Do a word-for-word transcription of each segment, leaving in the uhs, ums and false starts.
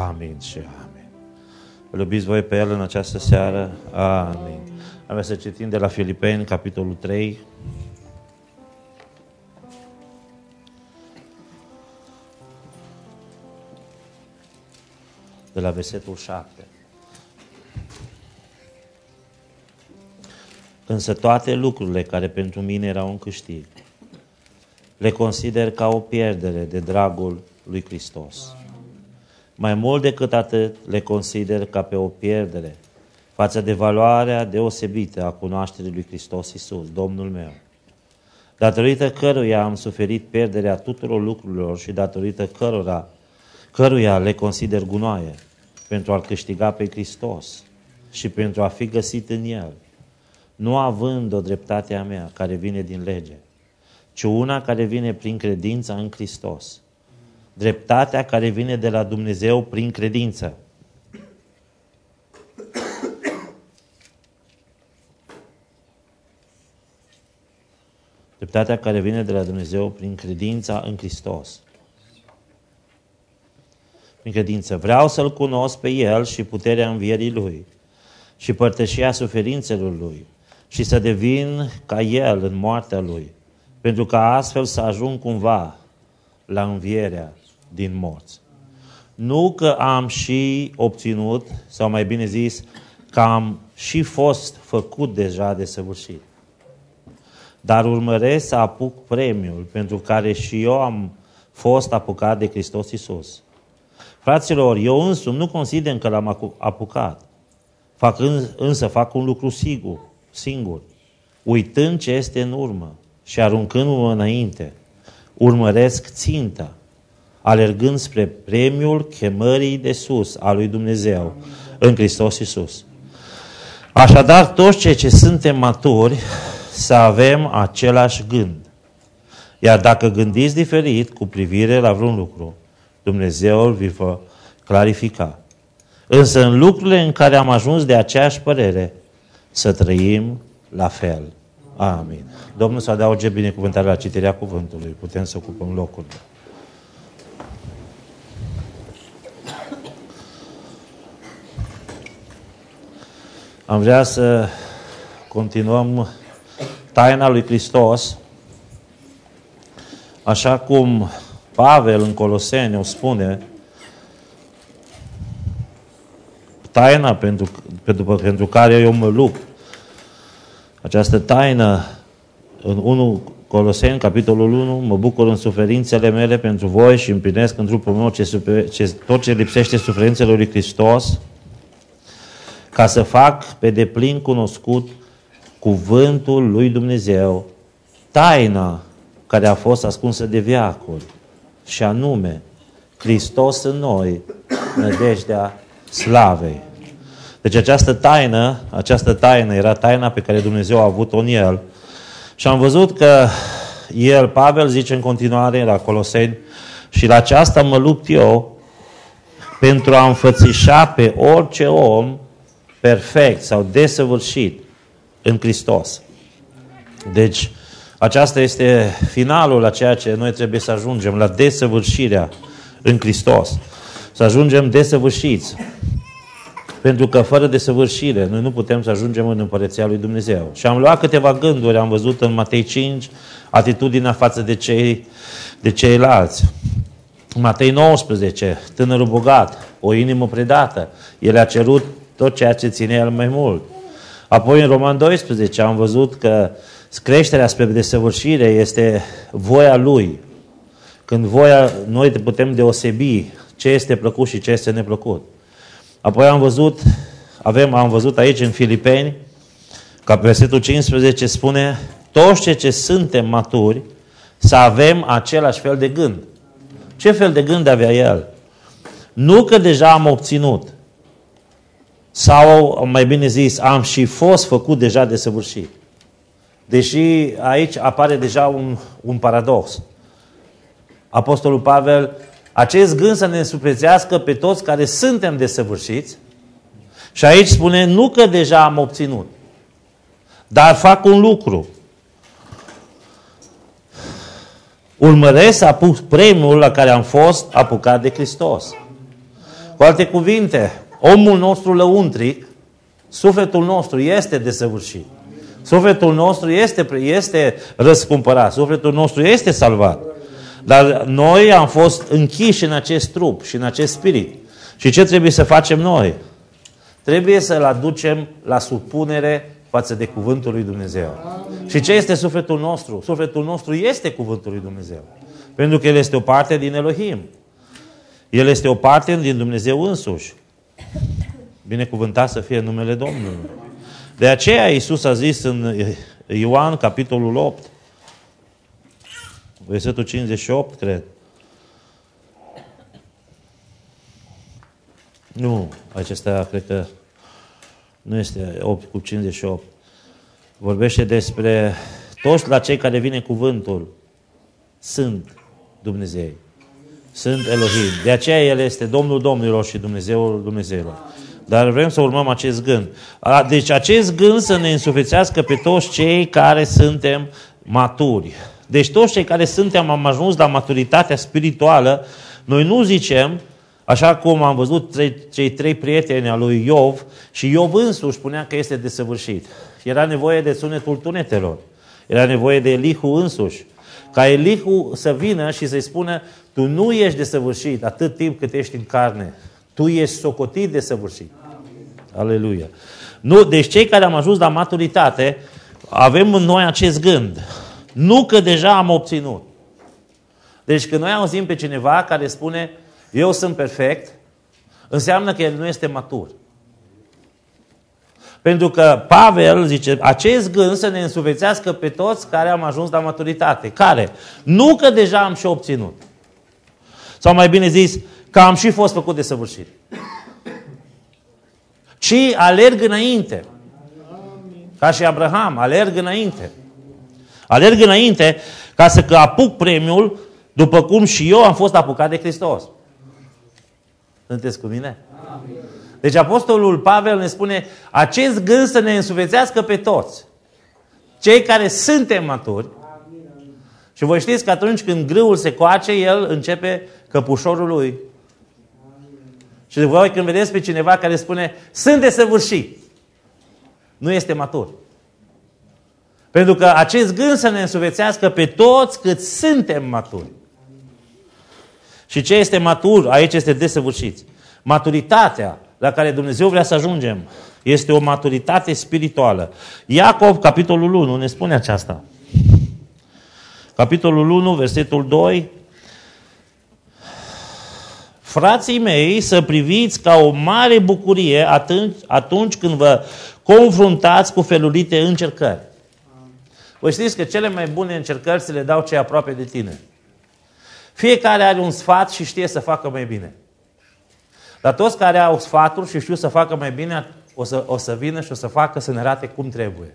Amin și amin. Îl iubiți voi pe El în această seară? Amin. Am să citim de la Filipeni, capitolul trei. De la versetul șapte. Însă toate lucrurile care pentru mine erau un câștig, le consider ca o pierdere de dragul lui Hristos. Mai mult decât atât, le consider ca pe o pierdere față de valoarea deosebită a cunoașterii lui Hristos Iisus, Domnul meu, datorită căruia am suferit pierderea tuturor lucrurilor și datorită cărora, căruia le consider gunoaie, pentru a-L câștiga pe Hristos și pentru a fi găsit în El, nu având o dreptate a mea care vine din lege, ci una care vine prin credința în Hristos. Dreptatea care vine de la Dumnezeu prin credință. Dreptatea care vine de la Dumnezeu prin credința în Hristos. Prin credință. Vreau să-L cunosc pe El și puterea învierii Lui și părtășia suferințelor Lui și să devin ca El în moartea Lui, pentru ca astfel să ajung cumva la învierea din morți. Nu că am și obținut, sau mai bine zis, că am și fost făcut deja de săvârșit, dar urmăresc să apuc premiul pentru care și eu am fost apucat de Hristos Iisus. Fraților, eu însumi nu consider că l-am apucat. Fac însă fac un lucru sigur, singur, uitând ce este în urmă și aruncându-mă înainte, urmăresc ținta, alergând spre premiul chemării de sus a lui Dumnezeu în Hristos Iisus. Așadar, toți cei ce suntem maturi, să avem același gând. Iar dacă gândiți diferit cu privire la vreun lucru, Dumnezeu îl va clarifica. Însă în lucrurile în care am ajuns de aceeași părere, să trăim la fel. Amin. Domnul să adauge binecuvântare la citirea cuvântului. Putem să ocupăm locul. Am vrea să continuăm taina lui Hristos, așa cum Pavel în Coloseni o spune, taina pentru, pentru, pentru care eu mă lupt. Această taină, în unu Coloseni, capitolul unu, mă bucur în suferințele mele pentru voi și împlinesc în trupul meu ce, ce, tot ce lipsește suferințelor lui Hristos, ca să fac pe deplin cunoscut cuvântul lui Dumnezeu, taina care a fost ascunsă de veacuri, și anume Hristos în noi, nădejdea slavei. Deci această taină, această taină era taina pe care Dumnezeu a avut-o în El. Și am văzut că El, Pavel, zice în continuare la Coloseni, și la aceasta mă lupt eu pentru a înfățișa pe orice om perfect sau desăvârșit în Hristos. Deci, aceasta este finalul la ceea ce noi trebuie să ajungem, la desăvârșirea în Hristos. Să ajungem desăvârșiți. Pentru că fără desăvârșire noi nu putem să ajungem în Împărăția lui Dumnezeu. Și am luat câteva gânduri, am văzut în Matei cinci, atitudinea față de, cei, de ceilalți. Matei nouăsprezece, tânărul bogat, o inimă predată. El a cerut tot ceea ce ține el mai mult. Apoi în Roman doisprezece am văzut că creșterea spre desăvârșire este voia Lui. Când voia, noi putem deosebi ce este plăcut și ce este neplăcut. Apoi am văzut, avem, am văzut aici în Filipeni, că versetul cincisprezece spune, toți cei ce suntem maturi, să avem același fel de gând. Ce fel de gând avea el? Nu că deja am obținut, sau, mai bine zis, am și fost făcut deja desăvârșit. Deși aici apare deja un, un paradox. Apostolul Pavel, acest gând să ne însuprețească pe toți care suntem desăvârșiți, și aici spune, nu că deja am obținut, dar fac un lucru. Urmăresc să apuc premiul la care am fost apucat de Hristos. Cu alte cuvinte, omul nostru lăuntric, sufletul nostru este desăvârșit. Sufletul nostru este, este răscumpărat. Sufletul nostru este salvat. Dar noi am fost închiși în acest trup și în acest spirit. Și ce trebuie să facem noi? Trebuie să-l aducem la supunere față de cuvântul lui Dumnezeu. Și ce este sufletul nostru? Sufletul nostru este cuvântul lui Dumnezeu. Pentru că el este o parte din Elohim. El este o parte din Dumnezeu însuși. Binecuvântat să fie numele Domnului. De aceea Iisus a zis în Ioan, capitolul opt, versetul cincizeci și opt, cred. Nu, acesta cred că nu este opt cu cincizeci și opt. Vorbește despre toți la cei care vine cuvântul sunt Dumnezei. Sunt Elohim. De aceea El este Domnul Domnilor și Dumnezeul Dumnezeilor. Dar vrem să urmăm acest gând. Deci acest gând să ne însuflețească pe toți cei care suntem maturi. Deci toți cei care suntem, am ajuns la maturitatea spirituală, noi nu zicem, așa cum am văzut trei, cei trei prieteni al lui Iov, și Iov însuși spunea că este desăvârșit. Era nevoie de sunetul tunetelor. Era nevoie de Elihu însuși. Ca Elihu să vină și să-i spună, tu nu ești desăvârșit atât timp cât ești în carne. Tu ești socotit desăvârșit. Aleluia. Nu, deci cei care am ajuns la maturitate, avem în noi acest gând. Nu că deja am obținut. Deci când noi auzim pe cineva care spune, eu sunt perfect, înseamnă că el nu este matur. Pentru că Pavel zice, acest gând să ne însuflețească pe toți care am ajuns la maturitate. Care? Nu că deja am și obținut. Sau mai bine zis, că am și fost făcut desăvârșit. Ci alerg înainte. Ca și Abraham, alerg înainte. Alerg înainte ca să că apuc premiul după cum și eu am fost apucat de Hristos. Sunteți cu mine? Deci apostolul Pavel ne spune, acest gând să ne însuflețească pe toți. Cei care suntem maturi. Și voi știți că atunci când grâul se coace, el începe căpușorul lui. Și voi când vedeți pe cineva care spune, sunt desăvârșit, nu este matur. Pentru că acest gând să ne însuflețească pe toți cât suntem maturi. Și ce este matur? Aici este desăvârșit. Maturitatea la care Dumnezeu vrea să ajungem este o maturitate spirituală. Iacov, capitolul unu, ne spune aceasta. Capitolul unu, versetul doi. Frații mei, să priviți ca o mare bucurie atunci, atunci când vă confruntați cu felurite încercări. Voi știți că cele mai bune încercări se le dau cei aproape de tine. Fiecare are un sfat și știe să facă mai bine. Dar toți care au sfaturi și știu să facă mai bine, o să, o să vină și o să facă să ne arate cum trebuie.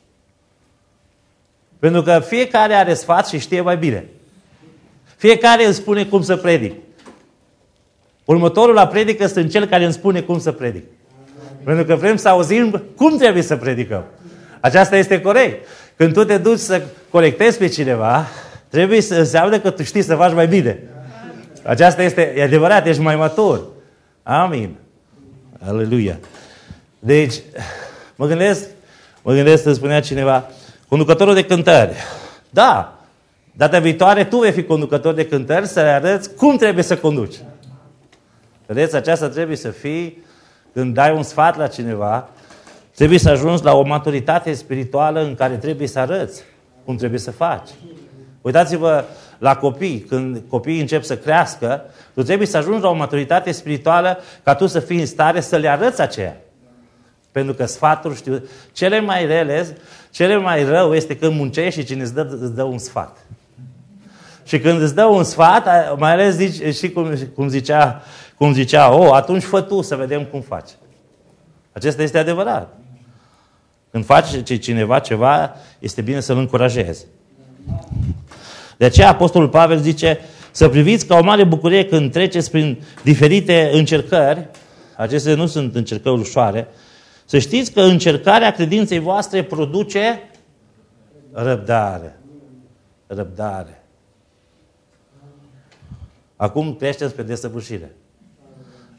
Pentru că fiecare are sfat și știe mai bine. Fiecare îmi spune cum să predic. Următorul la predică sunt cel care îmi spune cum să predic. Pentru că vrem să auzim cum trebuie să predicăm. Aceasta este corect. Când tu te duci să corectezi pe cineva, trebuie să înseamnă că tu știi să faci mai bine. Aceasta este, e adevărat, ești mai matur. Amin. Aleluia. Deci, mă gândesc, mă gândesc să spunea cineva, conducătorul de cântări. Da, data viitoare tu vei fi conducător de cântări să le arăți cum trebuie să conduci. Vedeți, aceasta trebuie să fii, când dai un sfat la cineva, trebuie să ajungi la o maturitate spirituală în care trebuie să arăți cum trebuie să faci. Uitați-vă la copii, când copiii încep să crească, tu trebuie să ajungi la o maturitate spirituală ca tu să fii în stare să le arăți aceea. Pentru că sfaturi, știu, cele mai rele, cele mai rău este când muncești și cine îți dă, îți dă un sfat. Și când îți dă un sfat, mai ales zici, și cum, cum zicea, cum zicea, oh, atunci fă tu să vedem cum faci. Acesta este adevărat. Când faci cineva ceva, este bine să-l încurajezi. De aceea Apostolul Pavel zice, să priviți ca o mare bucurie când treceți prin diferite încercări, acestea nu sunt încercări ușoare, să știți că încercarea credinței voastre produce răbdare. Răbdare. Acum creștem spre desăvârșire.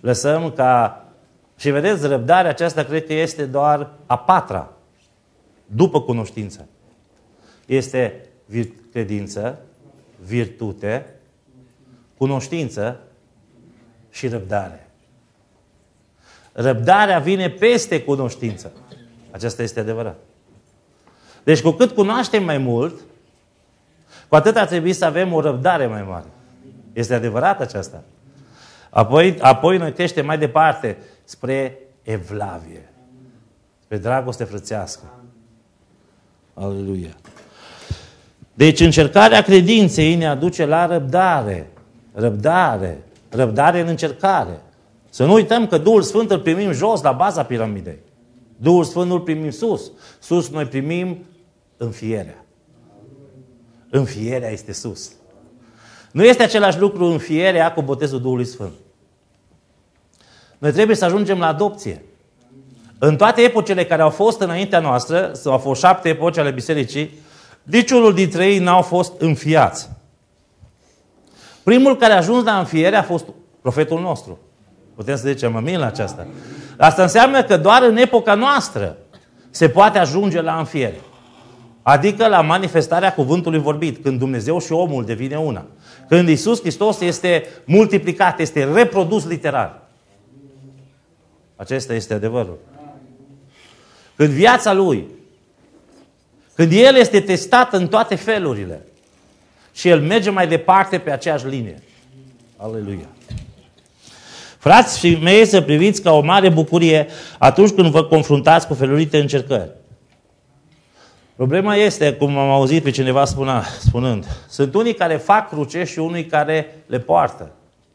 lăsăm ca... Și vedeți, răbdarea aceasta cred că este doar a patra, după cunoștință. Este vir- credință, virtute, cunoștință și răbdare. Răbdarea vine peste cunoștință. Aceasta este adevărat. Deci cu cât cunoaștem mai mult, cu atât ar trebui să avem o răbdare mai mare. Este adevărat aceasta. Apoi, apoi noi creștem mai departe spre evlavie, spre dragoste frățească. Aleluia. Deci încercarea credinței ne aduce la răbdare. Răbdare. Răbdare în încercare. Să nu uităm că Duhul Sfânt îl primim jos, la baza piramidei. Duhul Sfânt nu îl primim sus. Sus noi primim înfierea. Înfierea este sus. Nu este același lucru înfierea cu botezul Duhului Sfânt. Noi trebuie să ajungem la adopție. În toate epocele care au fost înaintea noastră, sau au fost șapte epoci ale bisericii, niciunul dintre ei n-au fost înfiați. Primul care a ajuns la înfiere a fost profetul nostru. Putem să zicem amin la aceasta. Asta înseamnă că doar în epoca noastră se poate ajunge la înfiere. Adică la manifestarea cuvântului vorbit, când Dumnezeu și omul devine una. Când Iisus Hristos este multiplicat, este reprodus literal. Acesta este adevărul. Când viața Lui, când El este testat în toate felurile și El merge mai departe pe aceeași linie. Aleluia. Frați și mei, să priviți ca o mare bucurie atunci când vă confruntați cu felurite încercări. Problema este, cum am auzit pe cineva spuna, spunând, sunt unii care fac cruce și unii care le poartă.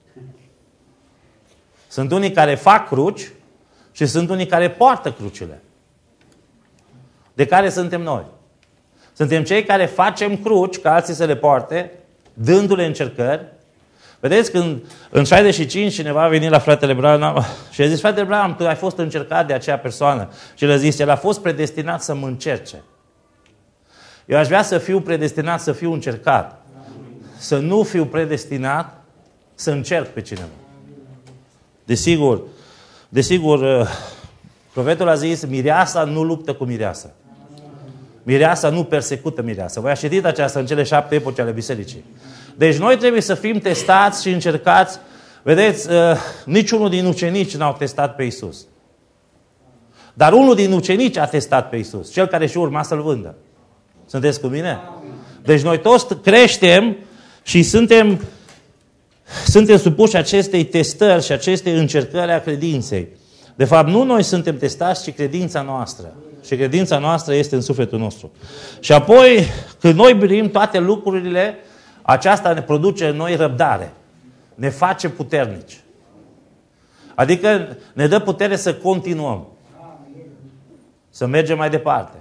Sunt unii care fac cruci și sunt unii care poartă crucile. De care suntem noi? Suntem cei care facem cruci ca alții să le poarte, dându-le încercări. Vedeți, când în șaizeci și cinci cineva a venit la fratele Branham și a zis, fratele Branham, tu ai fost încercat de acea persoană. Și el a zis, el a fost predestinat să mă încerce. Eu aș vrea să fiu predestinat să fiu încercat. Să nu fiu predestinat să încerc pe cineva. Desigur, desigur, profetul a zis, mireasa nu luptă cu mireasa. Mireasa nu persecută mireasa. Voi ați citit aceasta în cele șapte epoci ale bisericii. Deci noi trebuie să fim testați și încercați. Vedeți, uh, niciunul din ucenici n-au testat pe Iisus. Dar unul din ucenici a testat pe Iisus. Cel care și urma să-L vândă. Sunteți cu mine? Deci noi toți creștem și suntem, suntem supuși acestei testări și acestei încercări a credinței. De fapt, nu noi suntem testați, ci credința noastră. Și credința noastră este în sufletul nostru. Și apoi, când noi primim toate lucrurile, aceasta ne produce în noi răbdare. Ne face puternici. Adică ne dă putere să continuăm. Să mergem mai departe.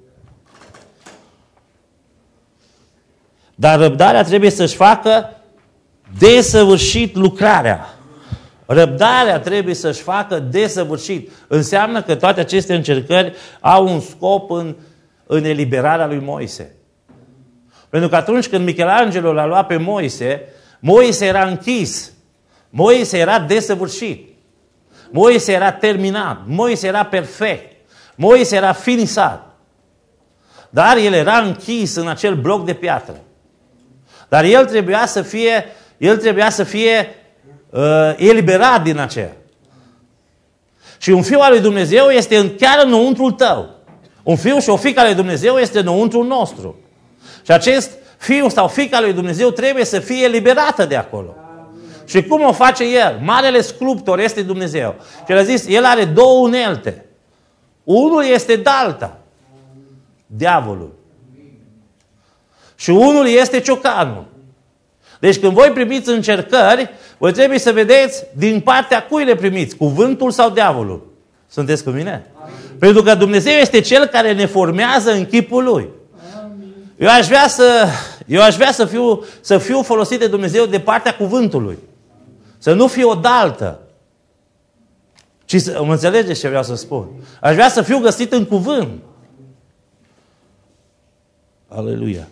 Dar răbdarea trebuie să-și facă desăvârșit lucrarea. Răbdarea trebuie să-și facă desăvârșit. Înseamnă că toate aceste încercări au un scop în, în eliberarea lui Moise. Pentru că atunci când Michelangelo l-a luat pe Moise, Moise era închis. Moise era desăvârșit. Moise era terminat. Moise era perfect. Moise era finisat. Dar el era închis în acel bloc de piatră. Dar el trebuia să fie, el trebuia să fie uh, eliberat din aceea. Și un fiu al lui Dumnezeu este chiar înăuntrul tău. Un fiu și o fiică al lui Dumnezeu este înăuntrul nostru. Și acest fiu sau fiica lui Dumnezeu trebuie să fie eliberată de acolo. Și cum o face el? Marele sculptor este Dumnezeu. Și el a zis, el are două unelte. Unul este Dalta, diavolul. Și unul este ciocanul. Deci când voi primiți încercări, voi trebuie să vedeți din partea cui le primiți, cuvântul sau diavolul. Sunteți cu mine? Amin. Pentru că Dumnezeu este Cel care ne formează în chipul Lui. Amin. Eu aș vrea să, eu aș vrea să fiu, să fiu folosit de Dumnezeu de partea cuvântului. Să nu fiu o daltă. Ci să, mă înțelegeți ce vreau să spun? Aș vrea să fiu găsit în cuvânt. Aleluia.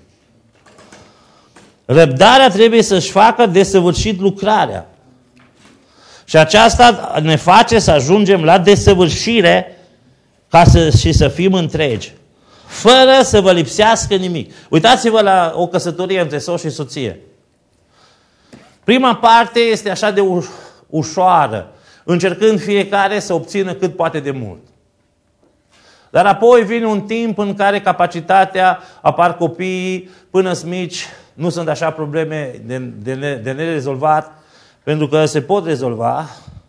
Răbdarea trebuie să-și facă desăvârșit lucrarea. Și aceasta ne face să ajungem la desăvârșire ca să, și să fim întregi. Fără să vă lipsească nimic. Uitați-vă la o căsătorie între soț și soție. Prima parte este așa de ușoară, încercând fiecare să obțină cât poate de mult. Dar apoi vine un timp în care capacitatea, apar copiii, până-s mici, nu sunt așa probleme de, de, de nerezolvat, pentru că se pot rezolva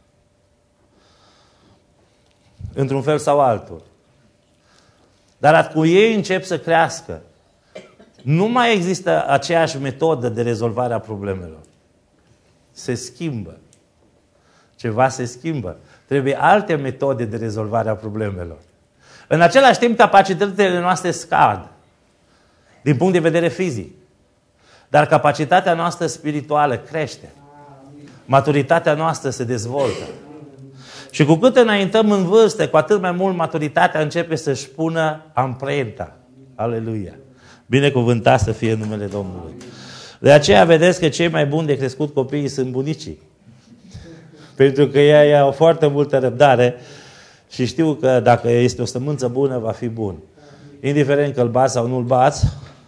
într-un fel sau altul. Dar atunci ei încep să crească, nu mai există aceeași metodă de rezolvare a problemelor. Se schimbă. Ceva se schimbă. Trebuie alte metode de rezolvare a problemelor. În același timp, capacitățile noastre scad din punct de vedere fizic. Dar capacitatea noastră spirituală crește. Maturitatea noastră se dezvoltă. Și cu cât înaintăm în vârstă, cu atât mai mult maturitatea începe să-și pună amprenta. Aleluia! Binecuvântat să fie numele Domnului. De aceea vedeți că cei mai buni de crescut copiii sunt bunicii. Pentru că ei au foarte multă răbdare și știu că dacă este o sămânță bună, va fi bun. Indiferent că îl bați sau nu-l bați.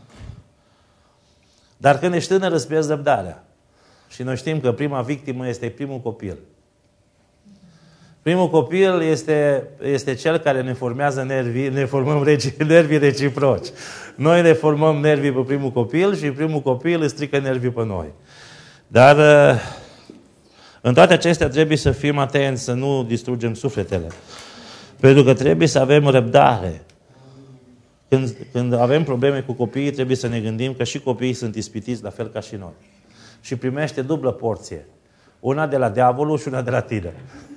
Dar când ești tânăr, îți pierzi răbdarea. Și noi știm că prima victimă este primul copil. Primul copil este, este cel care ne formează nervii, ne formăm regi, nervii reciproci. Noi ne formăm nervii pe primul copil și primul copil îi strică nervii pe noi. Dar în toate acestea trebuie să fim atenți, să nu distrugem sufletele. Pentru că trebuie să avem răbdare. Când, când avem probleme cu copiii, trebuie să ne gândim că și copiii sunt ispitiți la fel ca și noi. Și primește dublă porție. Una de la diavolul și una de la tine.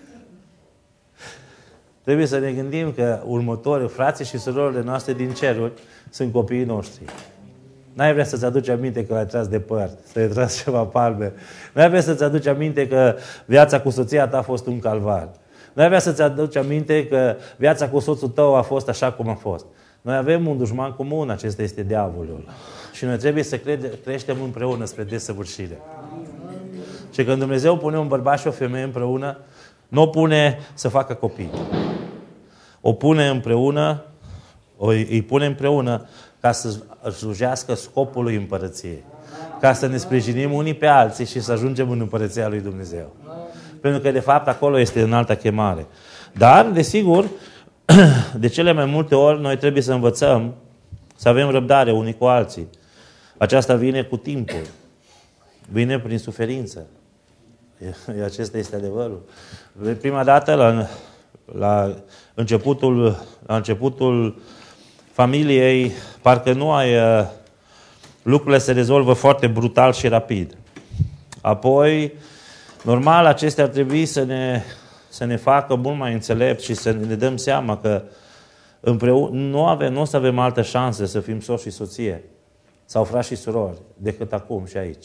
Trebuie să ne gândim că următorii frații și surorile noastre din ceruri sunt copiii noștri. N-ai vrea să-ți aduci aminte că l-ai tras de păr, să-i tras ceva palme. N-ai vrea să-ți aduci aminte că viața cu soția ta a fost un calvar. N-ai vrea să-ți aduci aminte că viața cu soțul tău a fost așa cum a fost. Noi avem un dușman comun, acesta este diavolul. Și noi trebuie să crede, creștem împreună spre desăvârșire. Și când Dumnezeu pune un bărbat și o femeie împreună, nu o pune să facă copii. O pune împreună, o, îi pune împreună ca să slujească scopului împărăției. Ca să ne sprijinim unii pe alții și să ajungem în împărăția lui Dumnezeu. Pentru că, de fapt, acolo este în alta chemare. Dar, desigur, de cele mai multe ori, noi trebuie să învățăm să avem răbdare unii cu alții. Aceasta vine cu timpul. Vine prin suferință. Acesta este adevărul. Prima dată, la, la, începutul, la începutul familiei, parcă nu ai... Lucrurile se rezolvă foarte brutal și rapid. Apoi, normal, acestea ar trebui să ne, să ne facă mult mai înțelepți și să ne dăm seama că împreună nu, avem, nu o să avem altă șansă să fim soț și soție sau frați și surori decât acum și aici.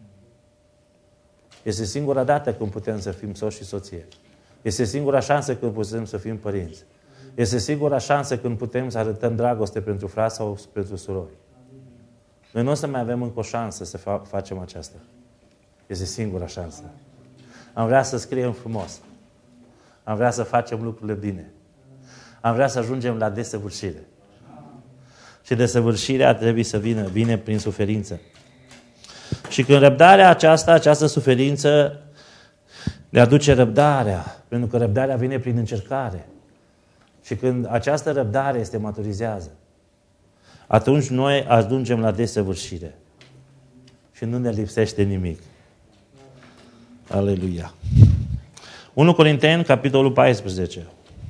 Este singura dată când putem să fim soț și soție. Este singura șansă când putem să fim părinți. Este singura șansă când putem să arătăm dragoste pentru frați sau pentru surori. Noi nu o să mai avem încă o șansă să fa- facem aceasta. Este singura șansă. Am vrea să scriem frumos. Am vrea să facem lucrurile bine. Am vrea să ajungem la desăvârșire. Și desăvârșirea trebuie să vină, vine prin suferință. Și când răbdarea aceasta, această suferință ne aduce răbdarea, pentru că răbdarea vine prin încercare. Și când această răbdare este maturizează, atunci noi ajungem la desăvârșire. Și nu ne lipsește nimic. Aleluia. unu Corinteni, capitolul paisprezece.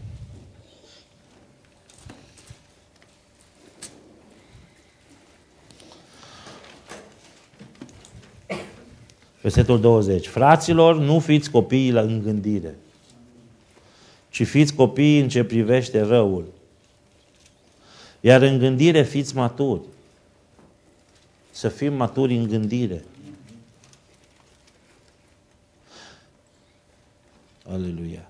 Versetul douăzeci. Fraților, nu fiți copii la îngândire, ci fiți copii în ce privește răul. Iar în gândire fiți maturi. Să fim maturi în gândire. Aleluia.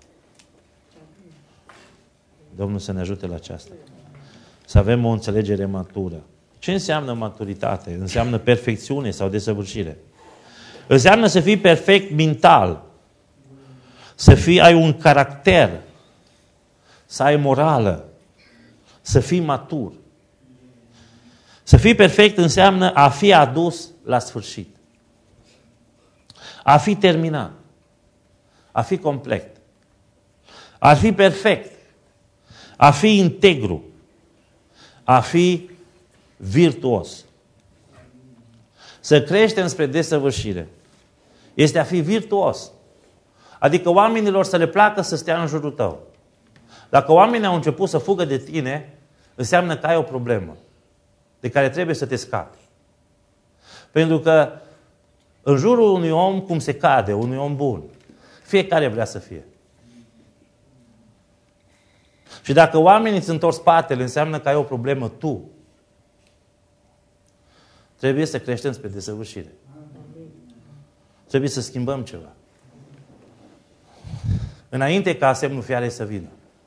Domnul să ne ajute la aceasta. Să avem o înțelegere matură. Ce înseamnă maturitate? Înseamnă perfecțiune sau desăvârșire. Înseamnă să fii perfect mental. să fii, ai un caracter, să ai morală, să fii matur. Să fii perfect înseamnă a fi adus la sfârșit. A fi terminat. A fi complet. A fi perfect. A fi integru. A fi virtuos. Să creștem spre desăvârșire este a fi virtuos. Adică oamenilor să le placă să stea în jurul tău. Dacă oamenii au început să fugă de tine, înseamnă că ai o problemă de care trebuie să te scapi. Pentru că în jurul unui om, cum se cade, unui om bun, fiecare vrea să fie. Și dacă oamenii îți întorc spatele, înseamnă că ai o problemă tu. Trebuie să creștem spre desăvârșire. Trebuie să schimbăm ceva. Înainte ca semnul fiarei să vină.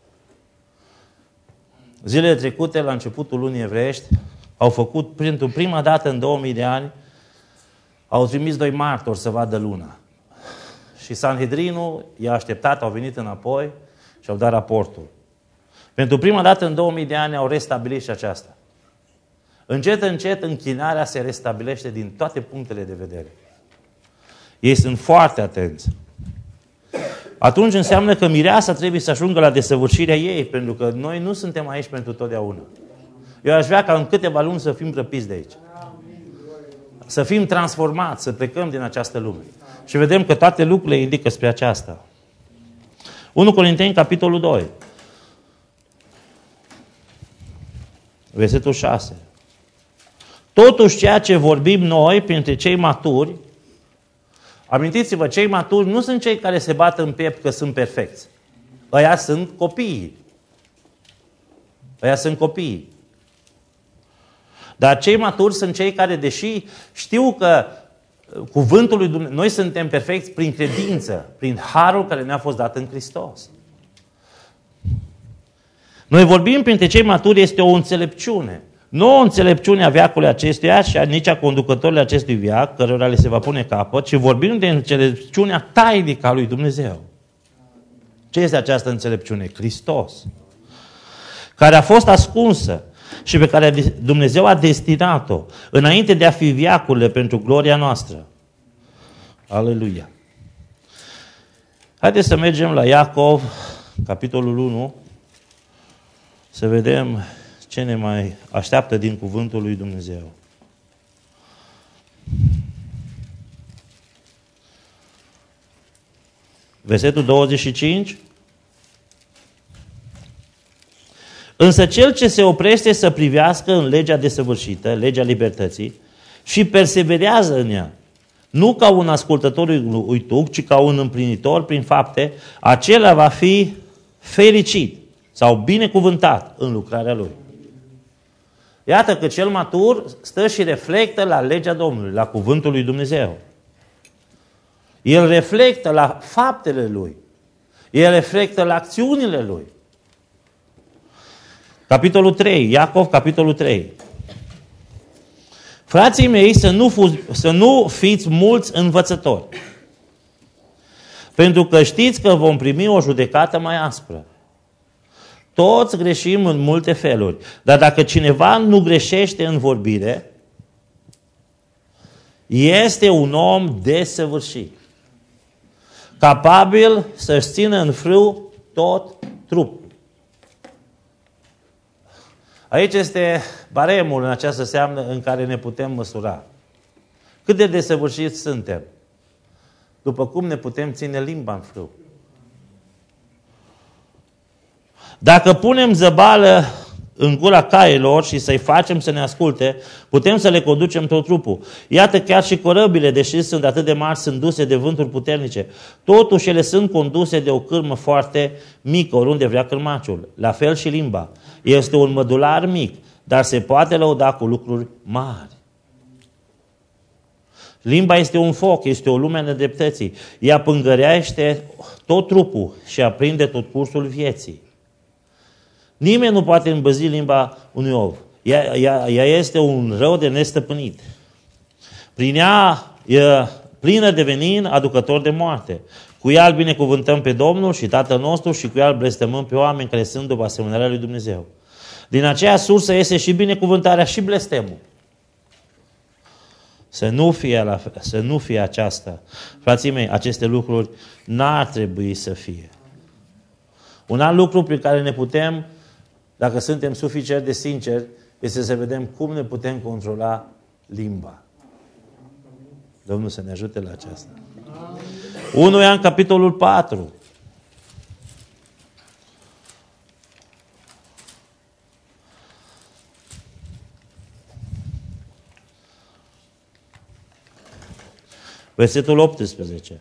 Zilele trecute, la începutul lunii evreiești, au făcut, pentru prima dată în două mii de ani, au trimis doi martori să vadă luna. Și Sanhedrinul i-a așteptat, au venit înapoi și au dat raportul. Pentru prima dată în două mii de ani au restabilit și aceasta. Încet, încet, închinarea se restabilește din toate punctele de vedere. Ei sunt foarte atenți. Atunci înseamnă că mireasa trebuie să ajungă la desăvârșirea ei, pentru că noi nu suntem aici pentru totdeauna. Eu aș vrea ca în câteva luni să fim răpiți de aici. Să fim transformați, să plecăm din această lume. Și vedem că toate lucrurile indică spre aceasta. unu Corinteni, capitolul doi. Versetul șase. Totuși ceea ce vorbim noi printre cei maturi, amintiți-vă, cei maturi nu sunt cei care se bat în piept că sunt perfecți. Ăia sunt copiii. Ăia sunt copiii. Dar cei maturi sunt cei care, deși știu că cuvântul lui Dumnezeu, noi suntem perfecți prin credință, prin harul care ne-a fost dat în Hristos. Noi vorbim printre cei maturi, este o înțelepciune. Nu o înțelepciune a veacului acestuia și nici a conducătorilor acestui veac, cărora le se va pune capăt, ci vorbim de înțelepciunea tainică a lui Dumnezeu. Ce este această înțelepciune? Hristos. Care a fost ascunsă și pe care Dumnezeu a destinat-o înainte de a fi veacurile pentru gloria noastră. Aleluia! Haideți să mergem la Iacov, capitolul unu, să vedem ce ne mai așteaptă din cuvântul lui Dumnezeu. Versetul douăzeci și cinci. Însă cel ce se oprește să privească în legea desăvârșită, legea libertății, și perseverează în ea, nu ca un ascultător uituc, ci ca un împlinitor prin fapte, acela va fi fericit sau binecuvântat în lucrarea lui. Iată că cel matur stă și reflectă la legea Domnului, la cuvântul lui Dumnezeu. El reflectă la faptele lui. El reflectă la acțiunile lui. Capitolul trei, Iacov, capitolul trei. Frații mei, să nu, fu- să nu fiți mulți învățători, pentru că știți că vom primi o judecată mai aspră. Toți greșim în multe feluri, dar dacă cineva nu greșește în vorbire, este un om desăvârșit, capabil să-și țină în frâu tot trupul. Aici este baremul în această seamnă în care ne putem măsura. Cât de desăvârșiți suntem, după cum ne putem ține limba în frâu. Dacă punem zăbală în gura cailor și să-i facem să ne asculte, putem să le conducem tot trupul. Iată, chiar și corăbile, deși sunt atât de mari, sunt duse de vânturi puternice. Totuși ele sunt conduse de o cârmă foarte mică, oriunde vrea cârmaciul. La fel și limba. Este un mădular mic, dar se poate lăuda cu lucruri mari. Limba este un foc, este o lume a nedreptății. Ea pângărește tot trupul și aprinde tot cursul vieții. Nimeni nu poate îmbăzi limba unui om. Ea, ea, ea este un rău de nestăpânit. Prin ea e plină de venin, aducător de moarte. Cu ea îl binecuvântăm pe Domnul și Tatăl nostru și cu ea îl blestemăm pe oameni care sunt după asemănarea lui Dumnezeu. Din aceea sursă iese și binecuvântarea și blestemul. Să nu fie, la, să nu fie aceasta. Frații mei, aceste lucruri n-ar trebui să fie. Un alt lucru prin care ne putem, dacă suntem suficient de sinceri, este să vedem cum ne putem controla limba. Domnul să ne ajute la aceasta. unu Ioan, capitolul patru. Versetul optsprezece.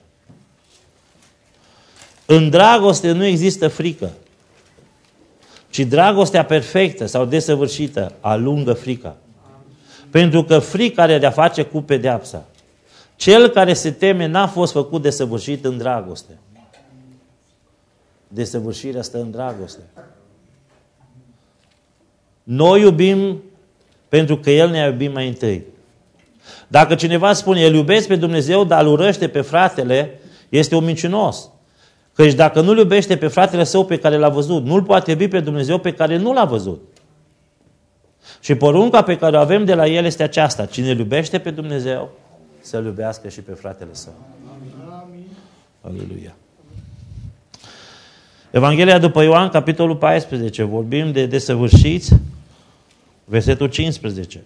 În dragoste nu există frică, ci dragostea perfectă sau desăvârșită alungă frica. Pentru că frica are de-a face cu pedeapsa. Cel care se teme n-a fost făcut desăvârșit în dragoste. Desăvârșirea stă în dragoste. Noi iubim pentru că El ne-a iubit mai întâi. Dacă cineva spune, el iubește pe Dumnezeu, dar îl urăște pe fratele, este un mincinos. Căci dacă nu-l iubește pe fratele său pe care l-a văzut, nu-l poate iubi pe Dumnezeu pe care nu l-a văzut. Și porunca pe care o avem de la El este aceasta. Cine îl iubește pe Dumnezeu, să-l iubească și pe fratele său. Amin. Aleluia. Evanghelia după Ioan, capitolul paisprezece. Vorbim de desăvârșiți, versetul cincisprezece.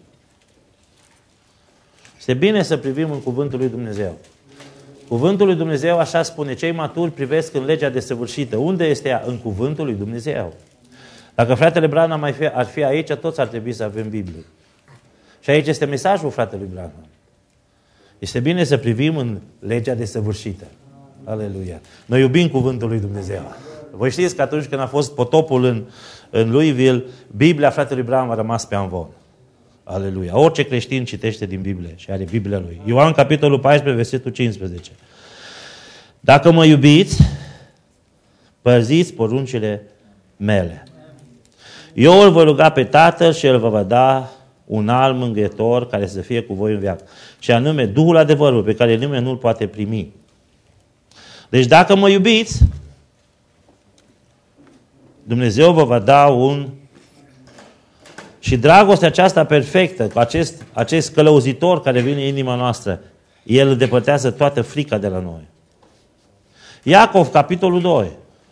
Este bine să privim în cuvântul lui Dumnezeu. Cuvântul lui Dumnezeu așa spune, cei maturi privesc în legea desăvârșită. Unde este ea? În cuvântul lui Dumnezeu. Dacă fratele Branham mai fi, ar fi aici, toți ar trebui să avem Biblie. Și aici este mesajul fratelui Branham. Este bine să privim în legea desăvârșită. Aleluia. Noi iubim cuvântul lui Dumnezeu. Voi știți că atunci când a fost potopul în, în Louisville, Biblia fratelui Branham a rămas pe amvon. Aleluia. Orice creștin citește din Biblie și are Biblia lui. Ioan, capitolul paisprezece, versetul cincisprezece. Dacă mă iubiți, păziți poruncile mele. Eu îl voi ruga pe Tatăl și El vă va da un alt mângâietor care să fie cu voi în veac. Și anume Duhul adevărului pe care nimeni nu-l poate primi. Deci dacă mă iubiți, Dumnezeu vă va da un... Și dragostea aceasta perfectă, cu acest, acest călăuzitor care vine în inima noastră, El îndepărtează toată frica de la noi. Iacov, capitolul doi.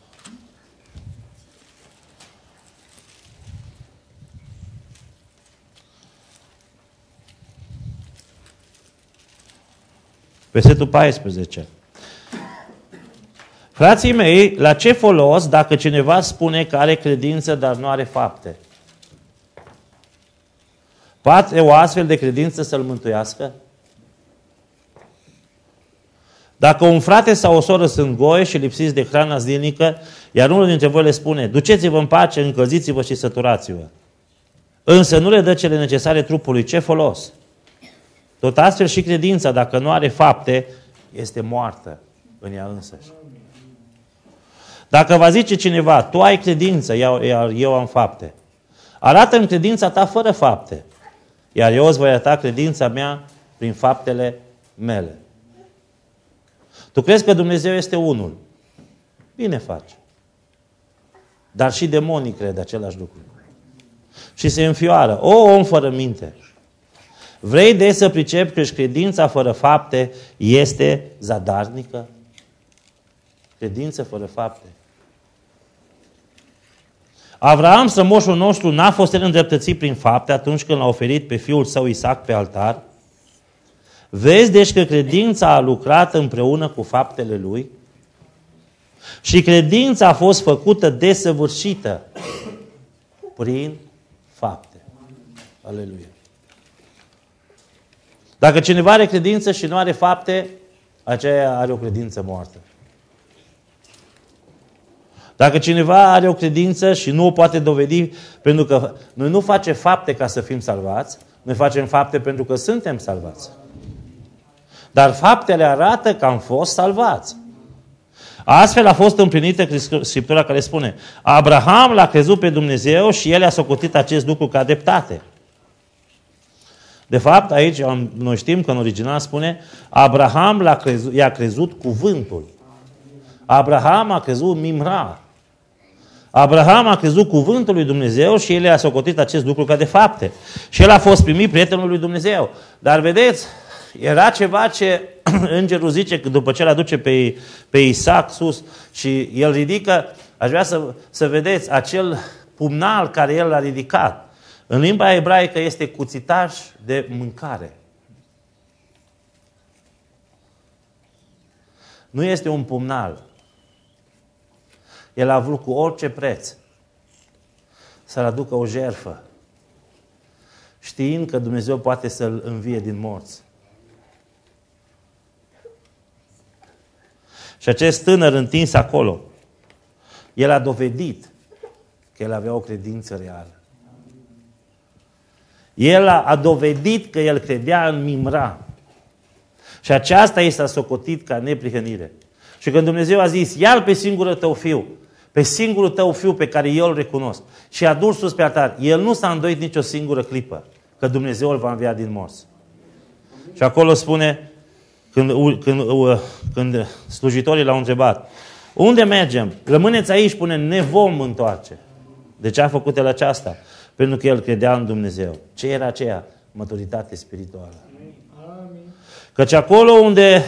Versetul paisprezece. Frații mei, la ce folos dacă cineva spune că are credință, dar nu are fapte? Poate o astfel de credință să-l mântuiască? Dacă un frate sau o soră sunt goi și lipsiți de hrana zilnică, iar unul dintre voi le spune, duceți-vă în pace, încălziți-vă și săturați-vă. Însă nu le dă cele necesare trupului, ce folos? Tot astfel și credința, dacă nu are fapte, este moartă în ea însăși. Dacă va zice cineva, tu ai credință, iar eu am fapte, arată-mi credința ta fără fapte, iar eu îți voi arăta credința mea prin faptele mele. Tu crezi că Dumnezeu este unul? Bine faci. Dar și demonii cred același lucru. Și se înfioară. O, om fără minte! Vrei de să pricepi că credința fără fapte este zadarnică? Credință fără fapte. Avraam, strămoșul nostru, n-a fost el îndreptățit prin fapte atunci când l-a oferit pe fiul său Isaac pe altar? Vezi deci că credința a lucrat împreună cu faptele lui? Și credința a fost făcută desăvârșită prin fapte. Aleluia. Dacă cineva are credință și nu are fapte, aceea are o credință moartă. Dacă cineva are o credință și nu o poate dovedi, pentru că noi nu facem fapte ca să fim salvați, noi facem fapte pentru că suntem salvați. Dar faptele arată că am fost salvați. Astfel a fost împlinită Scriptura care spune, Abraham l-a crezut pe Dumnezeu și el a socotit acest lucru ca dreptate. De fapt, aici noi știm că în original spune, Abraham l-a crezut, i-a crezut cuvântul. Abraham a crezut mimra. Abraham a crezut cuvântul lui Dumnezeu și el i-a socotit acest lucru ca de fapte. Și el a fost primit prietenul lui Dumnezeu. Dar vedeți, era ceva ce îngerul zice că după ce îl aduce pe, pe Isaac sus și el ridică, aș vrea să, să vedeți acel pumnal care el l-a ridicat. În limba ebraică este cuțitaș de mâncare. Nu este un pumnal. El a vrut cu orice preț să-l aducă o jertfă, știind că Dumnezeu poate să-l învie din morți. Și acest tânăr întins acolo, el a dovedit că el avea o credință reală. El a, a dovedit că el credea în mimra. Și aceasta i s-a socotit ca neprihănire. Și când Dumnezeu a zis, ia-l pe singurul tău fiu, pe singurul tău fiu pe care eu îl recunosc, și a dus sus pe altar, el nu s-a îndoit nicio singură clipă că Dumnezeu îl va învia din morți. Și acolo spune, când, când, când slujitorii l-au întrebat, unde mergem? Rămâneți aici, spune, ne vom întoarce. De ce a făcut el aceasta? Pentru că el credea în Dumnezeu. Ce era aceea? Maturitate spirituală. Căci acolo unde...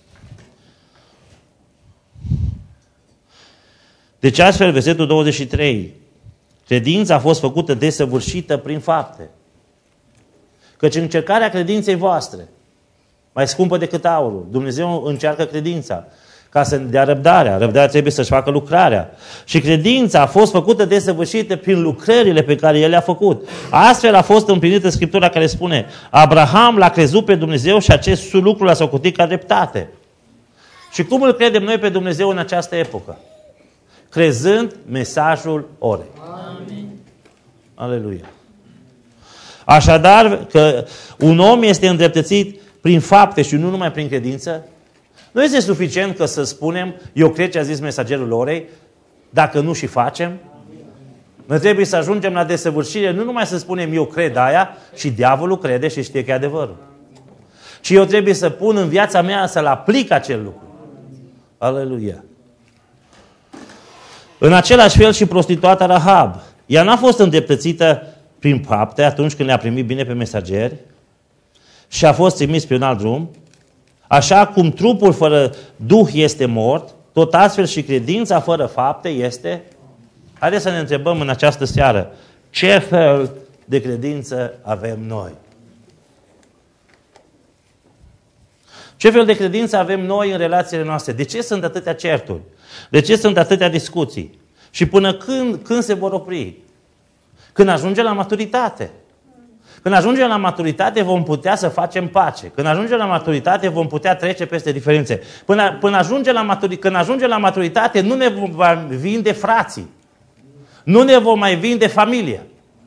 Deci astfel, versetul douăzeci și trei, credința a fost făcută desăvârșită prin fapte. Căci încercarea credinței voastre, mai scumpă decât aurul, Dumnezeu încearcă credința ca să dea răbdarea. Răbdarea trebuie să-și facă lucrarea. Și credința a fost făcută desăvârșită prin lucrările pe care El le-a făcut. Astfel a fost împlinită Scriptura care spune, Abraham l-a crezut pe Dumnezeu și acest lucru l-a socotit ca dreptate. Și cum îl credem noi pe Dumnezeu în această epocă? Crezând mesajul orei. Amin. Aleluia. Așadar, că un om este îndreptățit prin fapte și nu numai prin credință, nu este suficient că să spunem, eu cred ce a zis mesagerul orei, dacă nu și facem. Noi trebuie să ajungem la desăvârșire, nu numai să spunem, eu cred aia și diavolul crede și știe că e adevărul. Ci eu trebuie să pun în viața mea să-l aplic acel lucru. Aleluia. În același fel și prostituata Rahab. Ea n-a fost îndreptățită prin fapte atunci când le-a primit bine pe mesageri și a fost trimis pe un alt drum. Așa cum trupul fără duh este mort, tot astfel și credința fără fapte este... Haideți să ne întrebăm în această seară, ce fel de credință avem noi? Ce fel de credință avem noi în relațiile noastre? De ce sunt atâtea certuri? De ce sunt atâtea discuții? Și până când, când se vor opri? Când ajungem la maturitate. Când ajungem la maturitate vom putea să facem pace. Când ajungem la maturitate vom putea trece peste diferențe. Până, până ajungem la maturi, când ajungem la maturitate nu ne vom vinde frații. Nu ne vom mai vinde familia.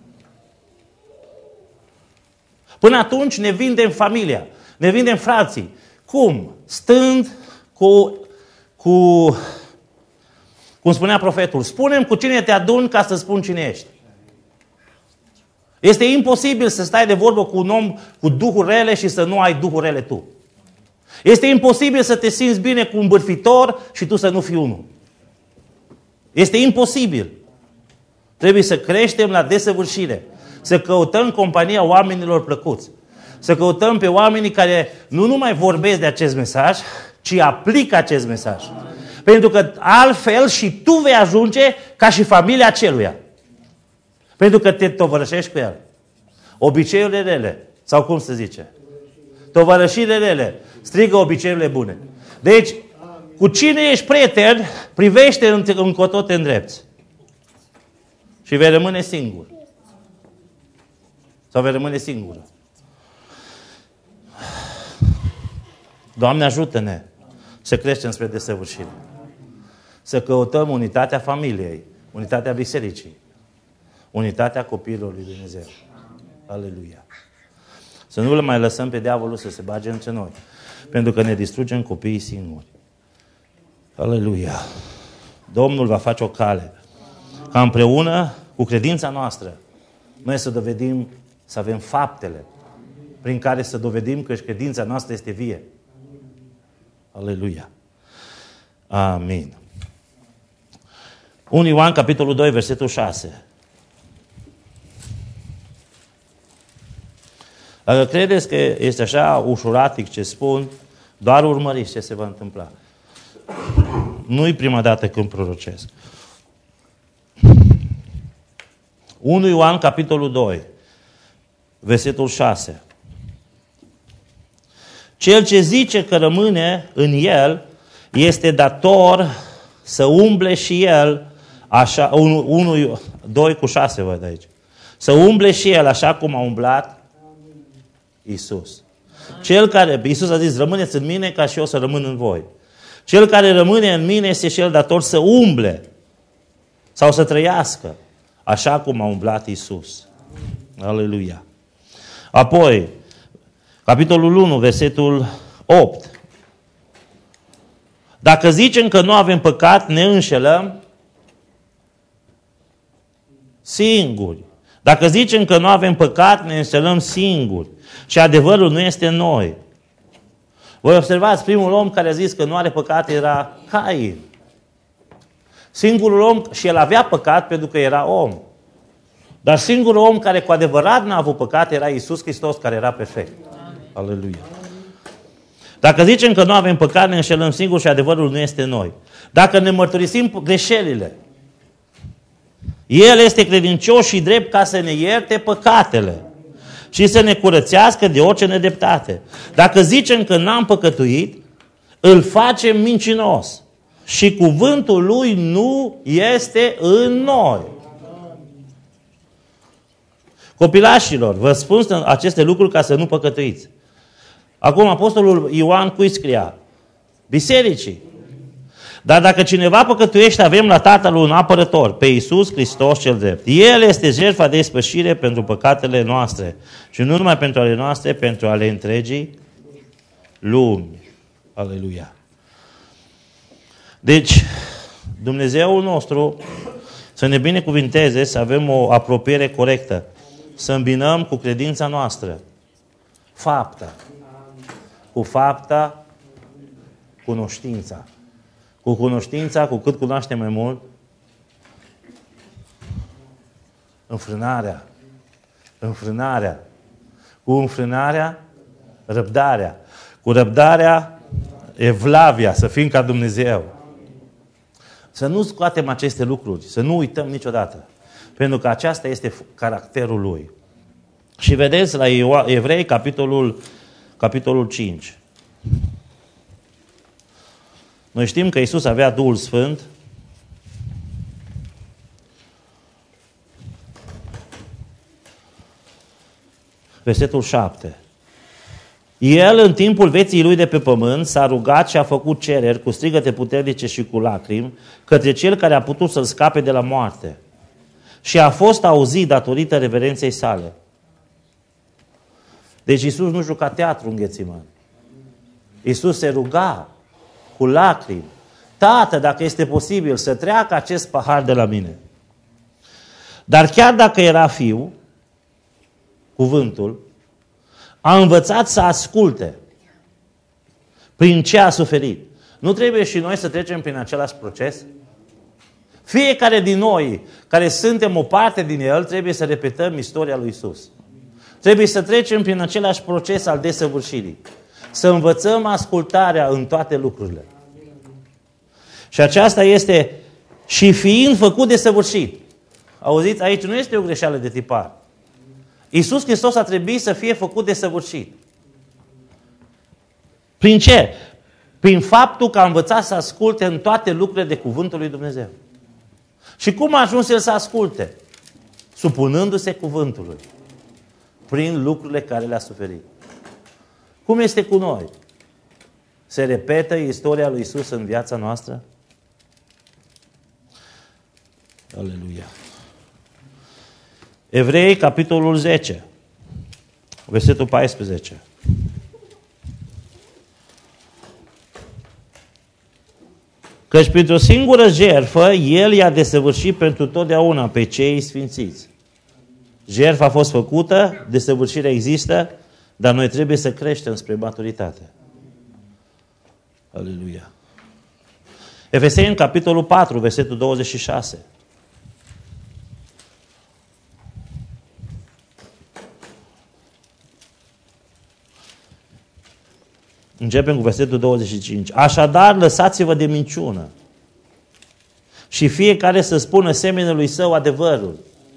Până atunci ne vindem familia. Ne vindem frații. Cum? Stând cu, cu, cum spunea profetul, spune-mi cu cine te aduni ca să spun cine ești. Este imposibil să stai de vorbă cu un om cu duhuri rele și să nu ai duhuri rele tu. Este imposibil să te simți bine cu un bârfitor și tu să nu fii unul. Este imposibil. Trebuie să creștem la desăvârșire. Să căutăm compania oamenilor plăcuți. Să căutăm pe oamenii care nu numai vorbesc de acest mesaj, ci aplică acest mesaj. Pentru că altfel și tu vei ajunge ca și familia aceluia. Pentru că te tovărășești cu el. Obiceiurile rele, sau cum se zice? Tovărășirile rele, strigă obiceiurile bune. Deci, cu cine ești prieten, privește încotro te îndrepți. Și vei rămâne singur. Sau vei rămâne singură. Doamne, ajută-ne să creștem spre desăvârșire. Să căutăm unitatea familiei, unitatea bisericii, unitatea copiilor lui Dumnezeu. Aleluia. Să nu le mai lăsăm pe diavolul să se bage între noi. Pentru că ne distrugem copiii singuri. Aleluia. Domnul va face o cale. Ca împreună cu credința noastră, noi să dovedim, să avem faptele prin care să dovedim că credința noastră este vie. Aleluia. Amin. unu Ioan, capitolul doi, versetul șase. Dacă credeți că este așa ușuratic ce spun, doar urmăriți ce se va întâmpla. Nu-i prima dată când prorocesc. unu Ioan, capitolul doi, versetul șase. Cel ce zice că rămâne în el este dator să umble și el, așa, unu, doi cu șase văd aici, să umble și el așa cum a umblat Iisus. Cel care, Iisus a zis, rămâneți în mine ca și eu să rămân în voi. Cel care rămâne în mine este și el dator să umble sau să trăiască așa cum a umblat Iisus. Aleluia. Apoi, capitolul unu, versetul opt. Dacă zicem că nu avem păcat, ne înșelăm singuri. Dacă zicem că nu avem păcat, ne înșelăm singuri. Și adevărul nu este în noi. Voi observați, primul om care a zis că nu are păcat era Cain. Singurul om, și el avea păcat pentru că era om. Dar singurul om care cu adevărat n-a avut păcat era Iisus Hristos, care era perfect. Aleluia. Dacă zicem că nu avem păcat, ne înșelăm singuri și adevărul nu este în noi. Dacă ne mărturisim greșelile, El este credincios și drept ca să ne ierte păcatele și să ne curățească de orice nedreptate. Dacă zicem că n-am păcătuit, îl facem mincinos și cuvântul Lui nu este în noi. Copilașilor, vă spun aceste lucruri ca să nu păcătuiți. Acum, apostolul Ioan cui scria? Bisericii. Dar dacă cineva păcătuiește, avem la Tatăl un apărător, pe Iisus Hristos cel drept. El este jertfa de ispășire pentru păcatele noastre. Și nu numai pentru ale noastre, pentru ale întregii lumi. Aleluia. Deci, Dumnezeul nostru să ne binecuvinteze, să avem o apropiere corectă. Să îmbinăm cu credința noastră fapta. Cu fapta, cunoștința. Cu cunoștința, cu cât cunoaștem mai mult, înfrânarea. Înfrânarea. Cu înfrânarea, răbdarea. Cu răbdarea, evlavia, să fim ca Dumnezeu. Să nu scoatem aceste lucruri, să nu uităm niciodată. Pentru că aceasta este caracterul Lui. Și vedeți la Evrei, capitolul, capitolul cinci. Noi știm că Iisus avea Duhul Sfânt. Versetul șapte. El, în timpul vieții Lui de pe pământ, s-a rugat și a făcut cereri cu strigăte puternice și cu lacrimi către Cel care a putut să-L scape de la moarte. Și a fost auzit datorită reverenței sale. Deci Iisus nu juca teatru în Ghețimani. Iisus se ruga cu lacrimi. Tată, dacă este posibil, să treacă acest pahar de la mine. Dar chiar dacă era fiu, cuvântul, a învățat să asculte prin ce a suferit. Nu trebuie și noi să trecem prin același proces? Fiecare din noi, care suntem o parte din El, trebuie să repetăm istoria lui Iisus. Trebuie să trecem prin același proces al desăvârșirii. Să învățăm ascultarea în toate lucrurile. Și aceasta este și fiind făcut desăvârșit. Auziți, aici nu este o greșeală de tipar. Iisus Hristos a trebuit să fie făcut desăvârșit. Prin ce? Prin faptul că a învățat să asculte în toate lucrurile de cuvântul lui Dumnezeu. Și cum a ajuns El să asculte? Supunându-se cuvântului. Prin lucrurile care le-a suferit. Cum este cu noi? Se repetă istoria lui Iisus în viața noastră? Aleluia. Evrei, capitolul zece, versetul paisprezece. Căci printr-o singură jertfă, El i-a desăvârșit pentru totdeauna pe cei sfințiți. Jertfa a fost făcută, desăvârșirea există, dar noi trebuie să creștem spre maturitate. Aleluia. Efeseni, capitolul patru, versetul douăzeci și șase. Începem cu versetul douăzeci și cinci. Așadar, lăsați-vă de minciună și fiecare să spună semenului său adevărul.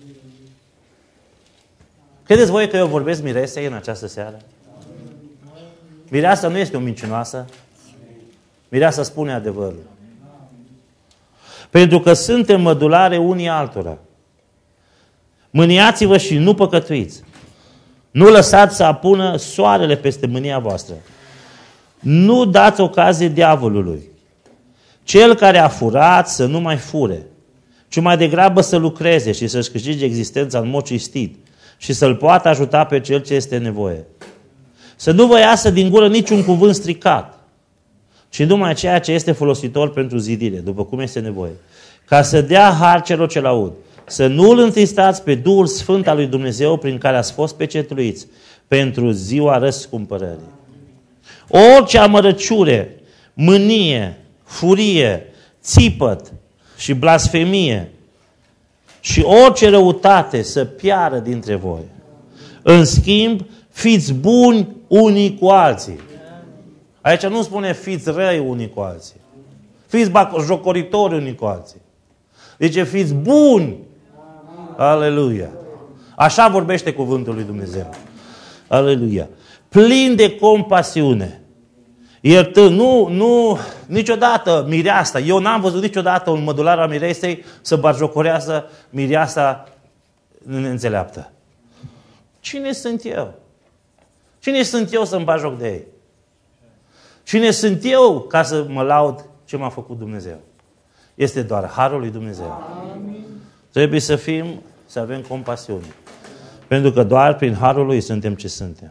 Credeți voi că eu vorbesc miresei în această seară? Mireasa nu este o mincinoasă. Mireasa spune adevărul. Pentru că suntem mădulare unii altora. Mâniați-vă și nu păcătuiți. Nu lăsați să apună soarele peste mânia voastră. Nu dați ocazie diavolului. Cel care a furat să nu mai fure, ci mai degrabă să lucreze și să-și câștige existența în mod cinstit și să-l poată ajuta pe cel ce este nevoie. Să nu vă iasă din gură niciun cuvânt stricat, ci numai ceea ce este folositor pentru zidire, după cum este nevoie, ca să dea har celor ce l-aud. Să nu îl întristați pe Duhul Sfânt al lui Dumnezeu prin care ați fost pecetluiți pentru ziua răscumpărării. Orice amărăciune, mânie, furie, țipăt și blasfemie și orice răutate să piară dintre voi. În schimb, fiți buni unii cu alții. Aici nu spune fiți răi unii cu alții. Fiți jocoritori unii cu alții. Zice fiți buni. Aleluia. Așa vorbește cuvântul lui Dumnezeu. Aleluia. Plin de compasiune. Iertând, nu, nu, niciodată mireasta. Eu n-am văzut niciodată un mădular al mireasei să batjocorească mireasa neînțeleaptă. Cine sunt eu? Cine sunt eu să-mi bag joc de ei? Cine sunt eu ca să mă laud ce m-a făcut Dumnezeu? Este doar harul lui Dumnezeu. Amin. Trebuie să fim, să avem compasiune. Pentru că doar prin harul lui suntem ce suntem.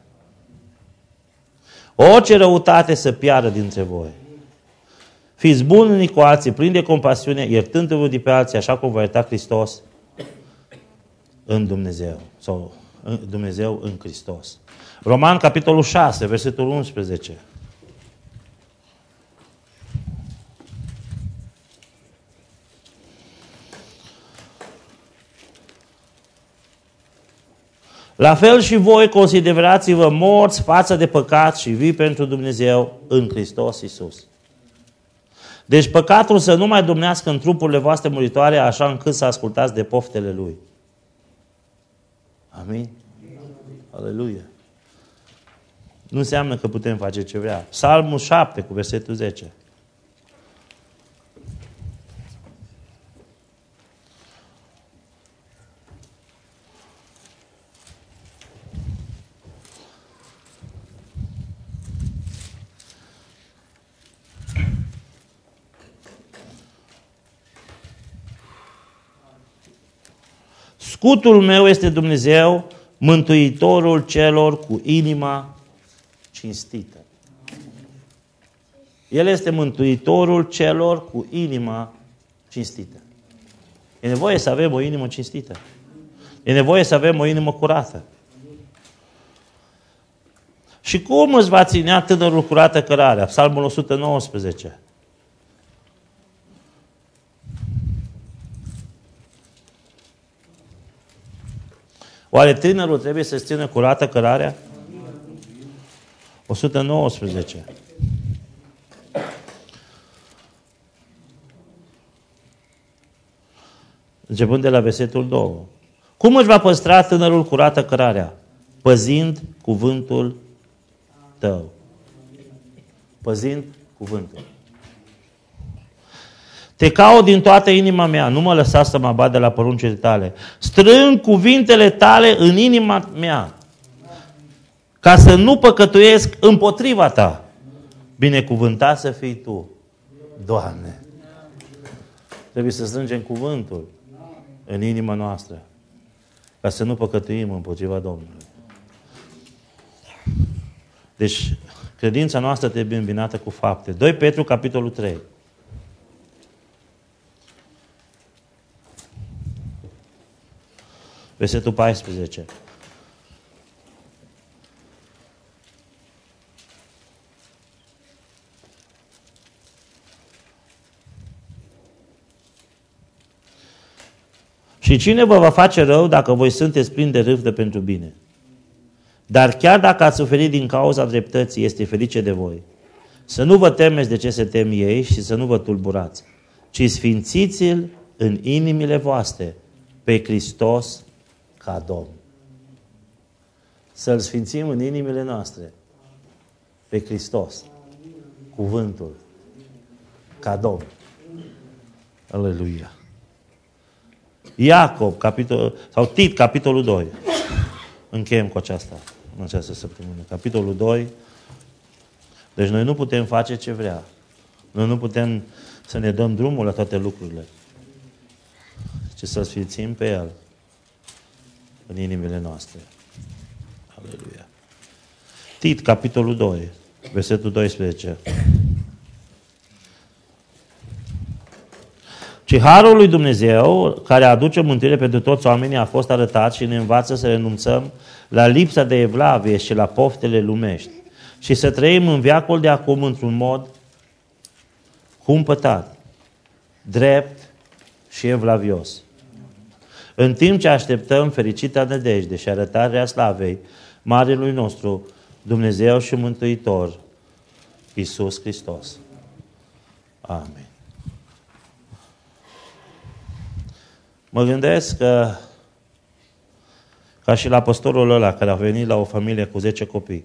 Orice răutate să piară dintre voi. Fiți buni unii cu alții, plini de compasiune, iertându-vă de pe alții, așa cum va ierta Hristos în Dumnezeu. Sau în Dumnezeu în Hristos. Roman, capitolul șase, versetul unsprezece. La fel și voi considerați-vă morți față de păcat și vii pentru Dumnezeu în Hristos Iisus. Deci păcatul să nu mai domnească în trupurile voastre muritoare, așa încât să ascultați de poftele Lui. Amin? Aleluia! Nu înseamnă că putem face ce vrea. Psalmul șapte cu versetul zece. Scutul meu este Dumnezeu, mântuitorul celor cu inima cinstită. El este mântuitorul celor cu inima cinstită. E nevoie să avem o inimă cinstită. E nevoie să avem o inimă curată. Și cum îți va ținea tânărul curată cărarea? Psalmul o sută nouăsprezece. Oare tânărul trebuie să-ți țină curată cărarea? o sută nouăsprezece. Începând de la versetul doi. Cum își va păstra tânărul curată cărarea? Păzind cuvântul tău. Păzind cuvântul. Te caut din toată inima mea, nu mă lăsa să mă abat de la poruncile tale. Strâng cuvintele tale în inima mea, ca să nu păcătuiesc împotriva ta. Binecuvântat să fii tu, Doamne. Trebuie să strângem cuvântul în inima noastră, ca să nu păcătuim împotriva Domnului. Deci, credința noastră trebuie îmbinată cu fapte. doi Petru, capitolul trei. Versetul paisprezece. Și cine vă va face rău dacă voi sunteți plini de râvnă pentru bine? Dar chiar dacă ați suferit din cauza dreptății, este ferice de voi. Să nu vă temeți de ce se tem ei și să nu vă tulburați, ci sfințiți-l în inimile voastre pe Hristos ca Domn. Să-L sfințim în inimile noastre pe Hristos, cuvântul, ca Domn. Aleluia. Iacob, capitol, sau Tit, capitolul doi. Încheiem cu aceasta, în această săptămână. Capitolul doi. Deci noi nu putem face ce vrea. Noi nu putem să ne dăm drumul la toate lucrurile, ci să sfințim pe El în inimile noastre. Aleluia. Tit, capitolul doi, versetul doisprezece. Ci harul lui Dumnezeu, care aduce mântuire pentru toți oamenii, a fost arătat și ne învață să renunțăm la lipsa de evlavie și la poftele lumești și să trăim în veacul de acum într-un mod cumpătat, drept și evlavios. În timp ce așteptăm fericita nădejde și arătarea slavei Marelui nostru Dumnezeu și Mântuitor, Iisus Hristos. Amin. Mă gândesc că, ca și la păstorul ăla care a venit la o familie cu zece copii.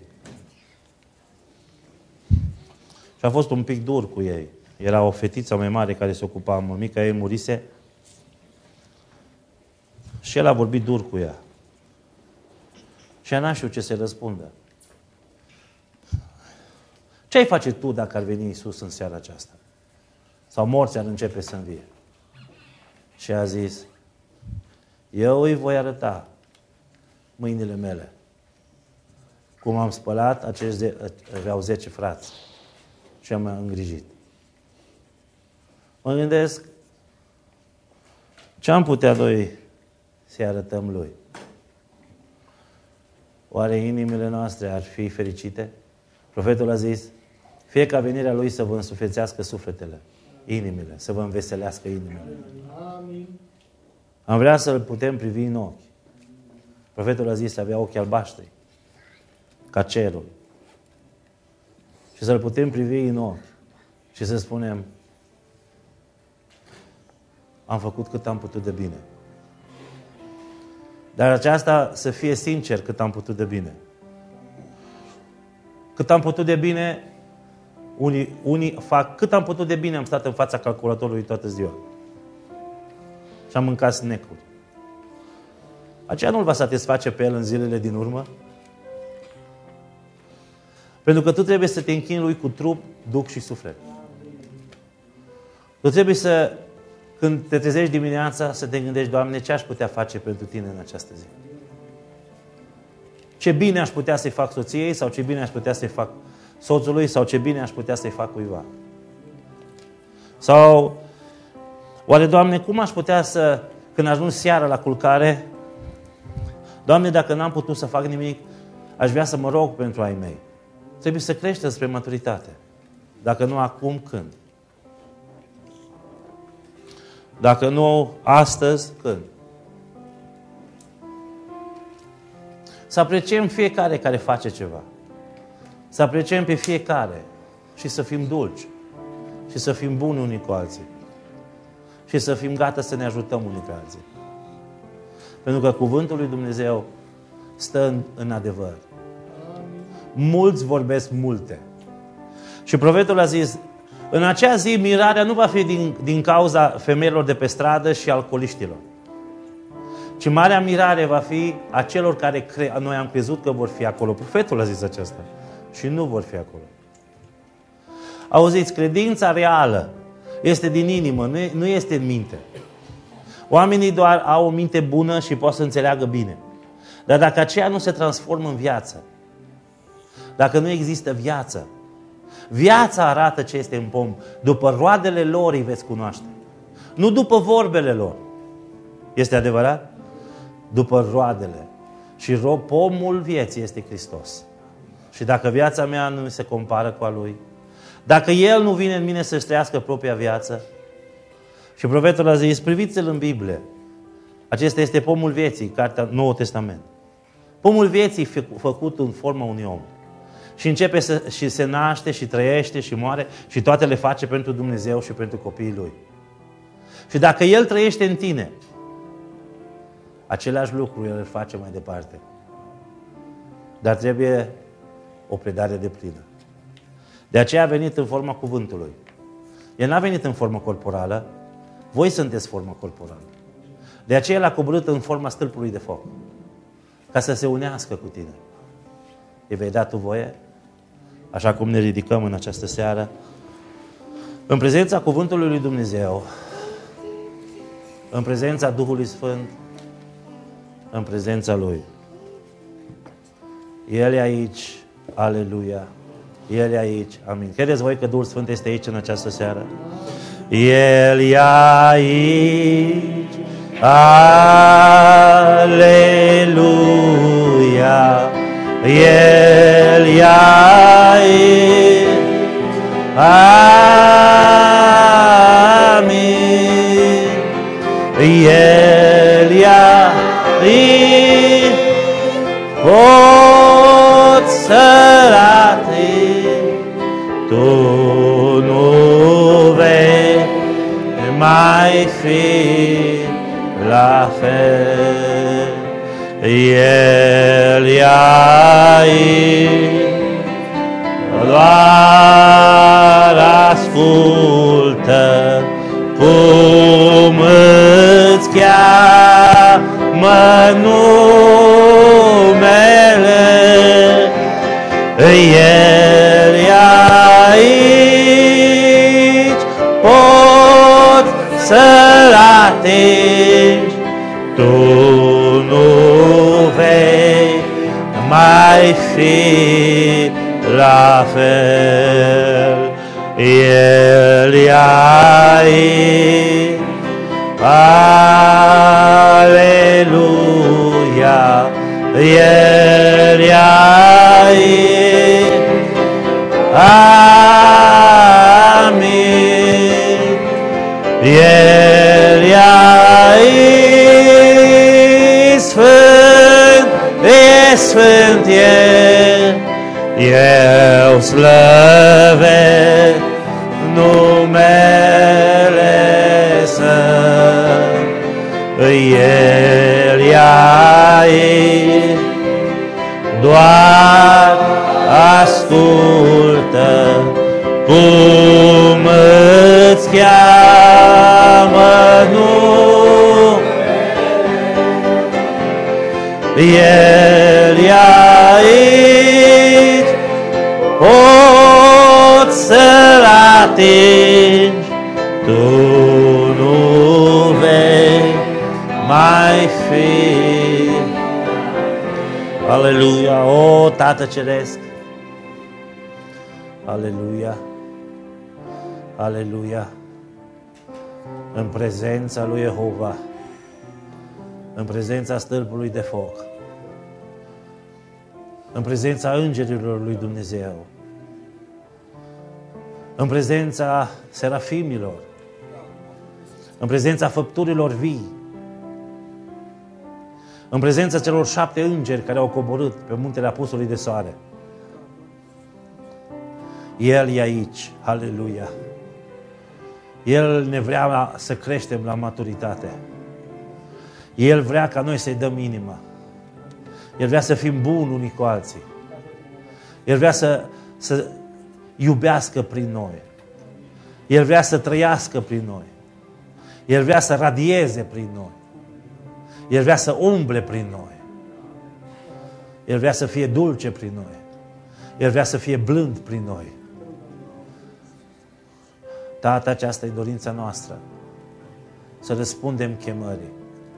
Și a fost un pic dur cu ei. Era o fetiță mai mare care se ocupa, mămica ei murise. Și el a vorbit dur cu ea. Și ea n-a știut ce să-i răspundă. Ce ai face tu dacă ar veni Iisus în seara aceasta? Sau morții ar începe să învie? Și a zis, eu îi voi arăta mâinile mele. Cum am spălat, acești aveau zece frați. Și am îngrijit. Mă gândesc, ce am putea noi să-i arătăm Lui? Oare inimile noastre ar fi fericite? Profetul a zis, fie ca venirea Lui să vă însuflețească sufletele, inimile, să vă înveselească inimile. Amin. Am vrea să-L putem privi în ochi. Profetul a zis, avea ochi albaștri, ca cerul. Și să-L putem privi în ochi și să spunem, am făcut cât am putut de bine. Dar aceasta să fie sincer cât am putut de bine. Cât am putut de bine, unii, unii fac, cât am putut de bine am stat în fața calculatorului toată ziua. Și am mâncat snack-uri. Aceea nu-L va satisface pe El în zilele din urmă? Pentru că tu trebuie să te închini Lui cu trup, duc și suflet. Tu trebuie să, când te trezești dimineața, să te gândești, Doamne, ce aș putea face pentru Tine în această zi? Ce bine aș putea să-i fac soției sau ce bine aș putea să-i fac soțului sau ce bine aș putea să-i fac cuiva? Sau, oare, Doamne, cum aș putea să, când ajung seara la culcare, Doamne, dacă n-am putut să fac nimic, aș vrea să mă rog pentru ai mei. Trebuie să creștem spre maturitate. Dacă nu acum, când? Dacă nu astăzi, când? Să apreciem fiecare care face ceva. Să apreciem pe fiecare și să fim dulci și să fim buni unii cu alții și să fim gata să ne ajutăm unii pe alții. Pentru că cuvântul lui Dumnezeu stă în, în adevăr. Mulți vorbesc multe. Și profetul a zis, în acea zi mirarea nu va fi din, din cauza femeilor de pe stradă și alcooliștilor, ci marea mirare va fi a celor care cre... noi am crezut că vor fi acolo. Profetul a zis aceasta. Și nu vor fi acolo. Auziți, credința reală este din inimă, nu, nu este în minte. Oamenii doar au o minte bună și pot să înțeleagă bine. Dar dacă aceea nu se transformă în viață, dacă nu există viață, viața arată ce este în pom. După roadele lor îi veți cunoaște. Nu după vorbele lor. Este adevărat? După roadele. Și pomul vieții este Hristos. Și dacă viața mea nu se compară cu a Lui, dacă El nu vine în mine să-și trăiască propria viață, și profetul a zis, priviți-L în Biblie, Acesta este pomul vieții, cartea Noul Testament. Pomul vieții făcut în forma unui om. Și începe să, și se naște și trăiește și moare și toate le face pentru Dumnezeu și pentru copiii Lui. Și dacă El trăiește în tine, același lucru El îl face mai departe. Dar trebuie o predare deplină. De aceea a venit în forma cuvântului. El n-a venit în formă corporală, voi sunteți forma corporală. De aceea l-a coborât în forma stâlpului de foc, ca să se unească cu tine. Îi vei da tu voie? Așa cum ne ridicăm în această seară, în prezența cuvântului lui Dumnezeu, în prezența Duhului Sfânt, în prezența Lui. El e aici, aleluia, El e aici, amin. Credeți voi că Duhul Sfânt este aici în această seară? El e aici, aleluia, El e aici, amin. El e aici, pot să-L ating, tu nu vei mai fi la fel. El e aici, doar ascultă cum îți cheamă numele. El e aici, poți să-L atingi, tu nu vei mai fi la fel. El e aici, aleluia, El e aici, amin. El e aici, sfânt, e sfânt El, eu slăvesc numele Său. El e aici, doar ascultă cum îți cheamă numele. El e aici, poți să-L atingi, tu nu vei mai fi. Aleluia, o Tată Ceresc, aleluia, aleluia, în prezența lui Jehova, în prezența stâlpului de foc, în prezența îngerilor lui Dumnezeu, în prezența serafimilor, în prezența făpturilor vii, în prezența celor șapte îngeri care au coborât pe muntele Apusului de Soare. El e aici, aleluia. El ne vrea să creștem la maturitate. El vrea ca noi să-i dăm inima. El vrea să fim buni unii cu alții. El vrea să, să iubească prin noi. El vrea să trăiască prin noi. El vrea să radieze prin noi. El vrea să umble prin noi. El vrea să fie dulce prin noi. El vrea să fie blând prin noi. Tată, aceasta e dorința noastră. Să răspundem chemării.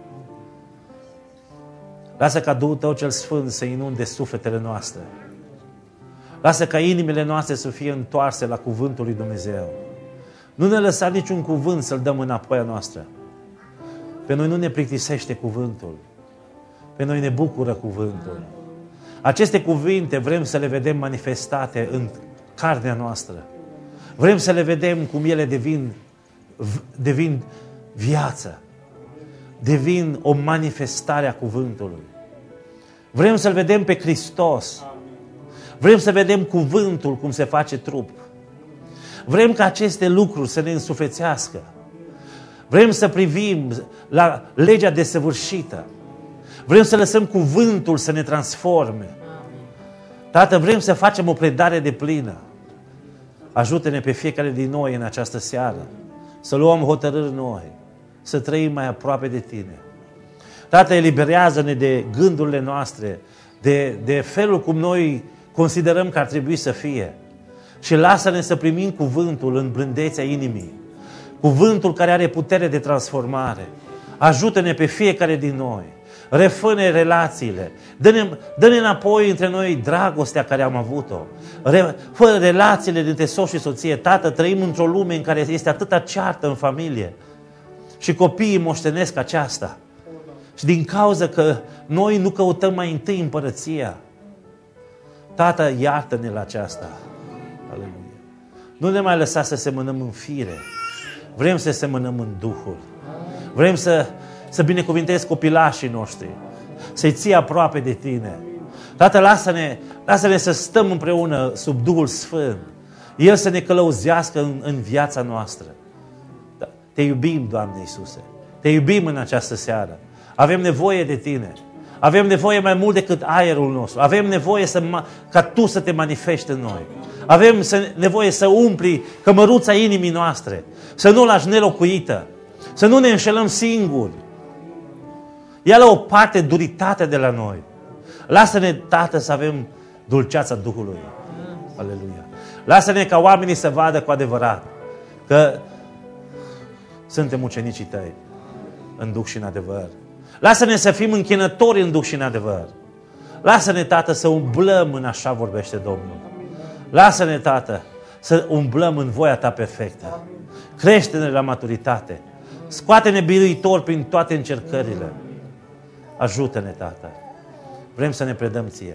Lasă ca Duhul Tău cel Sfânt să inunde sufletele noastre. Lasă ca inimile noastre să fie întoarse la cuvântul lui Dumnezeu. Nu ne lăsa niciun cuvânt să-l dăm înapoi a noastră. Pe noi nu ne plictisește cuvântul. Pe noi ne bucură cuvântul. Aceste cuvinte vrem să le vedem manifestate în carnea noastră. Vrem să le vedem cum ele devin, devin viață. devin o manifestare a cuvântului. Vrem să-L vedem pe Hristos. Vrem să vedem cuvântul cum se face trup. Vrem ca aceste lucruri să ne însuflețească. Vrem să privim la legea desăvârșită. Vrem să lăsăm cuvântul să ne transforme. Tată, vrem să facem o predare de plină. Ajută-ne pe fiecare din noi în această seară să luăm hotărâri noi, să trăim mai aproape de Tine. Tată, eliberează-ne de gândurile noastre, de, de felul cum noi considerăm că ar trebui să fie. Și lasă-ne să primim cuvântul în blândețea inimii. Cuvântul care are putere de transformare. Ajută-ne pe fiecare din noi. Refă-ne relațiile. Dă-ne, dă-ne înapoi între noi dragostea care am avut-o. Re, fă relațiile dintre soț și soție. Tată, trăim într-o lume în care este atâta ceartă în familie. Și copiii moștenesc aceasta. Și din cauza că noi nu căutăm mai întâi împărăția. Tată, iartă-ne la aceasta. Aleluia. Nu ne mai lăsa să semănăm în fire. Vrem să semănăm în Duhul. Vrem să, să binecuvintezi copilașii noștri. Să-i ții aproape de Tine. Tată, lasă-ne, lasă-ne să stăm împreună sub Duhul Sfânt. El să ne călăuzească în, în viața noastră. Te iubim, Doamne Iisuse. Te iubim în această seară. Avem nevoie de Tine. Avem nevoie mai mult decât aerul nostru. Avem nevoie să, ca Tu să Te manifesti în noi. Avem să, nevoie să umpli cămăruța inimii noastre. Să nu o lași nelocuită. Să nu ne înșelăm singuri. Ia-le o parte duritate de la noi. Lasă-ne, Tată, să avem dulceața Duhului. Aleluia. Lasă-ne ca oamenii să vadă cu adevărat că suntem ucenicii Tăi în Duh și în adevăr. Lasă-ne să fim închinători în Duh și în adevăr. Lasă-ne, Tată, să umblăm în așa vorbește Domnul. Lasă-ne, Tată, să umblăm în voia Ta perfectă. Crește-ne la maturitate. Scoate-ne biruitor prin toate încercările. Ajută-ne, Tată. Vrem să ne predăm Ție.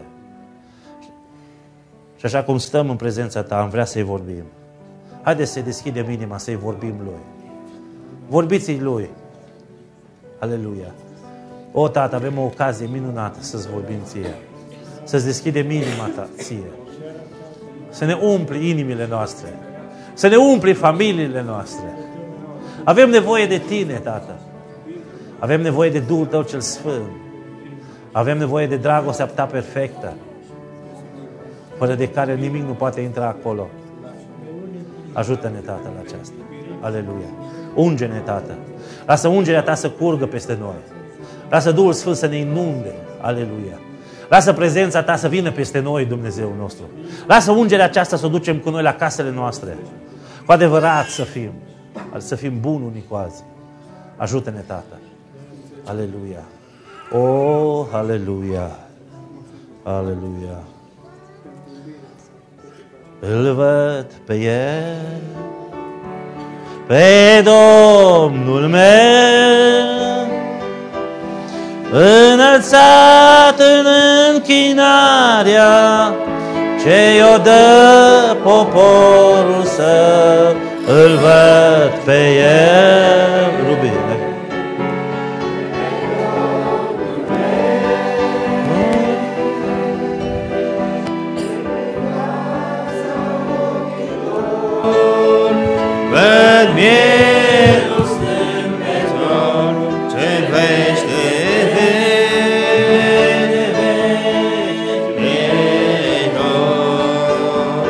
Și așa cum stăm în prezența Ta, am vrea să-i vorbim. Haideți să-i deschidem inima, să-i vorbim Lui. Vorbiți-i Lui. Aleluia. O, Tată, avem o ocazie minunată să-ți vorbim Ție. Să-ți deschidem inima Ta Ție. Să ne umpli inimile noastre. Să ne umpli familiile noastre. Avem nevoie de Tine, Tată. Avem nevoie de Duhul Tău cel Sfânt. Avem nevoie de dragostea Ta perfectă, fără de care nimic nu poate intra acolo. Ajută-ne, Tată, la aceasta. Aleluia. Unge-ne, Tată. Lasă ungerea Ta să curgă peste noi. Lasă Duhul Sfânt să ne inunde. Aleluia. Lasă prezența Ta să vină peste noi, Dumnezeu nostru. Lasă ungerea aceasta să o ducem cu noi la casele noastre. Cu adevărat să fim. Să fim buni unii cu alții. Ajută-ne, Tată. Aleluia. Oh, aleluia. Aleluia. Îl văd pe El, pe Domnul meu, înălțat în închinarea ce-i-o dă poporul său. Îl văd pe El. Rubi, văd mielul stâng pe tron, ce vește vede, vede tot.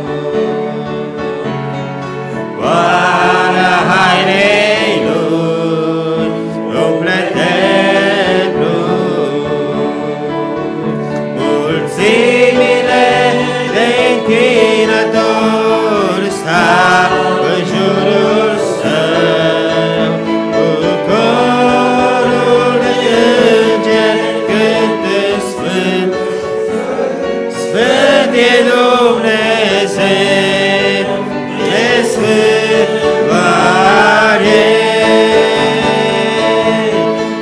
Oana hainei lui umple templul, mulțimile de închinători stau în jurul său, cu corul de îngeri cântă sfânt. Sfânt e Dumnezeu, e sfânt doar El.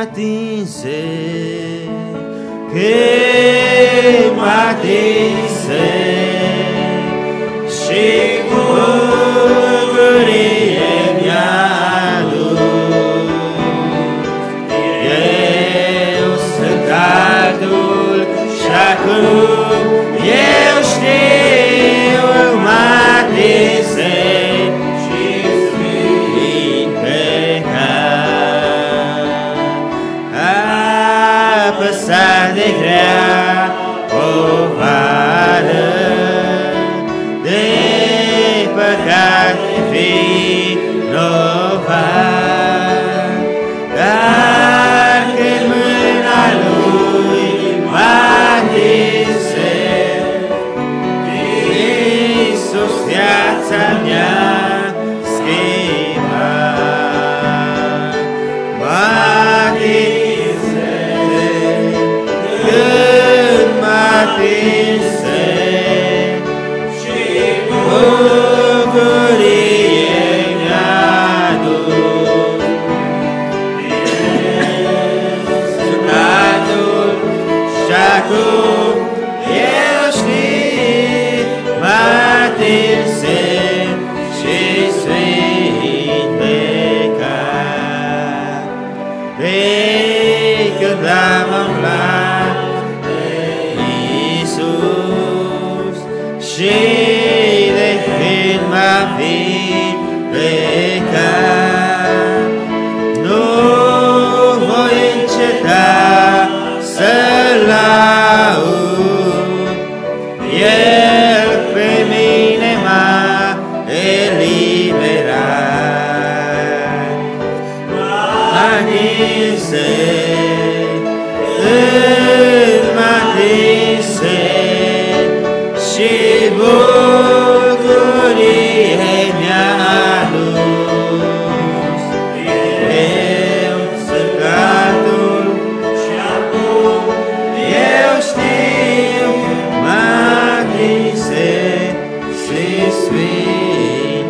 atinse, che m'atinse, și bucurie mi-a dus. Eu sunt altul și acum eu știu m-atinse și sfânt pecat. Apăsat de grea povară, de păcat vinovat, dar când mâna Lui m-atinse, Iisus viața mea schimbat. M-atinse, când m-atinse, și bucurie mi-a dus. Sunt adult și acum eu știu m-atinse și sfânt pecat. De când am aflat de Iisus și de când m-am vindecat, nu voi înceta să-L laud. El pe mine m-a eliberat. M-atinse, când m-atinse, și bucurie mi-a adus. Eu sunt altul și acum eu știu m-atinse și sfânt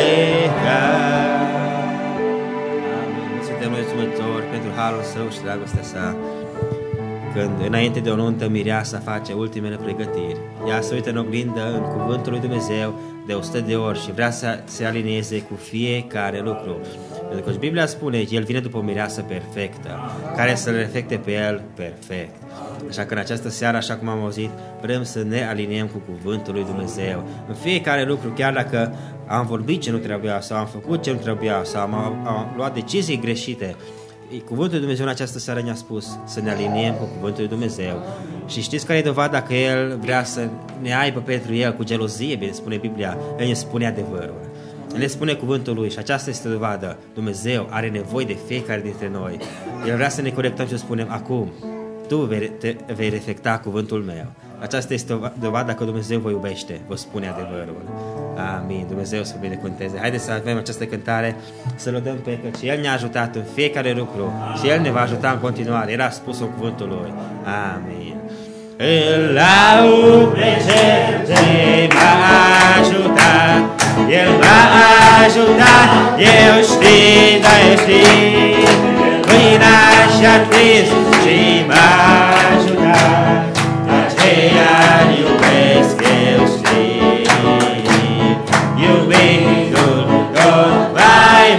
pecat. Amin. Suntem mulțumitori pentru harul Său și dragostea Sa. Când înainte de o nuntă mireasa face ultimele pregătiri, ea se uită în oglindă în cuvântul lui Dumnezeu de o sută de ori și vrea să se alinieze cu fiecare lucru. Pentru că Biblia spune că El vine după o mireasă perfectă, care să le reflecte pe El perfect. Așa că în această seară, așa cum am auzit, vrem să ne aliniem cu cuvântul lui Dumnezeu. În fiecare lucru, chiar dacă am vorbit ce nu trebuia sau am făcut ce nu trebuia sau am, am luat decizii greșite, cuvântul lui Dumnezeu în această seară ne-a spus să ne aliniem cu cuvântul lui Dumnezeu. Și știți care e dovada că El vrea să ne aibă pentru El cu gelozie, bine spune Biblia, El ne spune adevărul. El ne spune cuvântul Lui și aceasta este dovadă. Dumnezeu are nevoie de fiecare dintre noi. El vrea să ne corectăm și să spunem acum, tu vei, te, vei reflecta cuvântul meu. Aceasta este dovada că Dumnezeu vă iubește, vă spune adevărul. Amin. Dumnezeu să binecuvânteze. Haideți să avem această cântare, să lăudăm pe că El ne-a ajutat în fiecare lucru și El ne va ajuta în continuare. El a spus în cuvântul Lui. Amin. Îl laud pe Cel ce m-a ajutat, El m-a ajutat, eu știu, da, eu știu, mâina și-a atins și m-a ajutat, aceea-L iubesc, eu știu, iubindu-L tot mai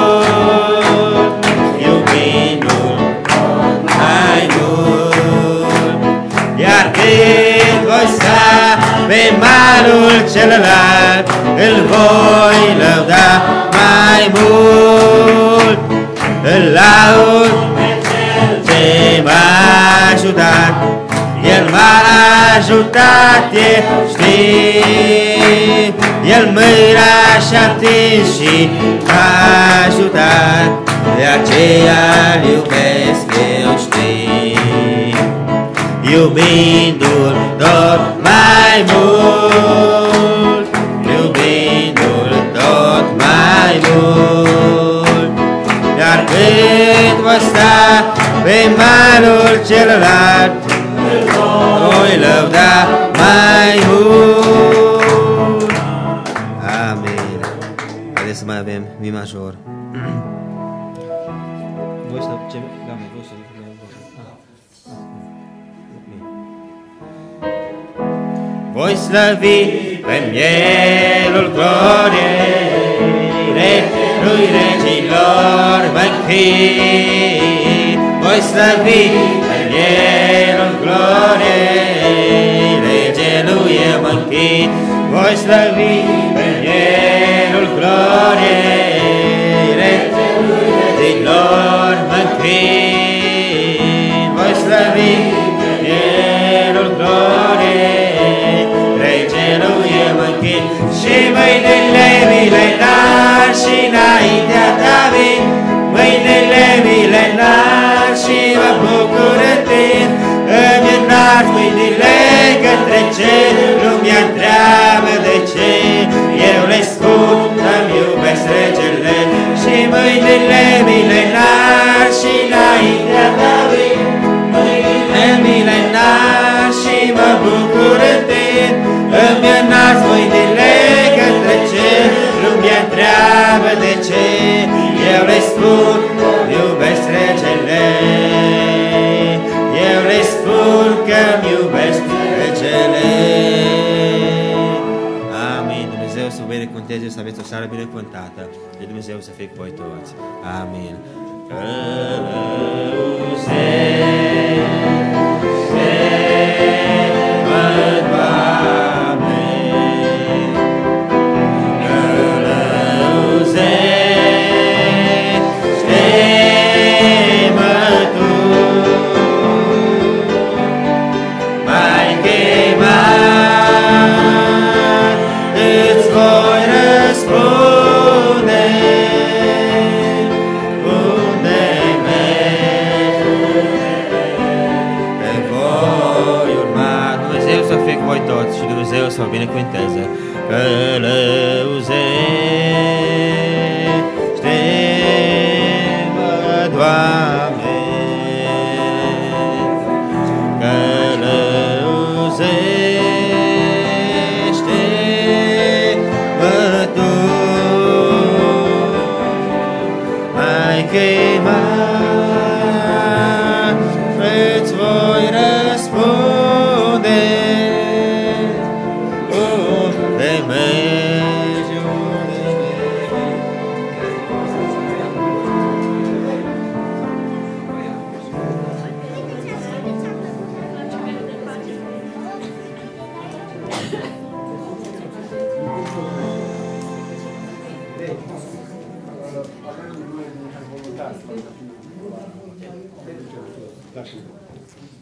mult, iubindu-L tot mai mult, iar când voi sta pe malul celălalt, îl voi lăuda mai mult. Îl laud pe Cel ce m-a ajutat, El m-a ajutat, eu știu, El mâna și-a atins și m-a ajutat, de aceea-L iubesc, eu știu, iubindu-L tot mai mult, iubindu-L tot mai mult, iar când voi sta pe malul celălalt, voi lăuda mai mult. Amin. Haideți să mai avem mi major. Voi să ce... Doamne, voi să... Voi slăvi pe mielul gloriei, Regelui regilor vă închin. Voi slăvi pe mielul gloriei, Regelui eu mă închin. Voi slăvi pe mielul gloriei, Regelui regilor vă închin. Voi slăvi pe mielul gloriei, Regelui eu mă închin. Și mâinile mi le înalt și înaintea ta vin, mâinile mi le înalt și mă bucur în tine. Îmi înalt mâinile către cer, lumea întreabă de ce. Eu le spun că-mi iubesc regele. Și mâinile mi le înalt și înaintea ta vin, mâinile mi le înalt și mă bucur în tine. Îmi înalt mâinile către cer, lumea întreabă de ce. Eu le spun că-mi iubesc regele. Eu le spun că-mi iubesc regele. Amin. Dumnezeu să vă binecuvânteze, să aveți o seară binecuvântată. De Dumnezeu să fie cu voi toți. Amin. Și Dumnezeu să vă binecuvânteze. Călăuzește-mă, Doamne, călăuzește-mă Tu, mai chemat, îți voi răspunde. Gracias.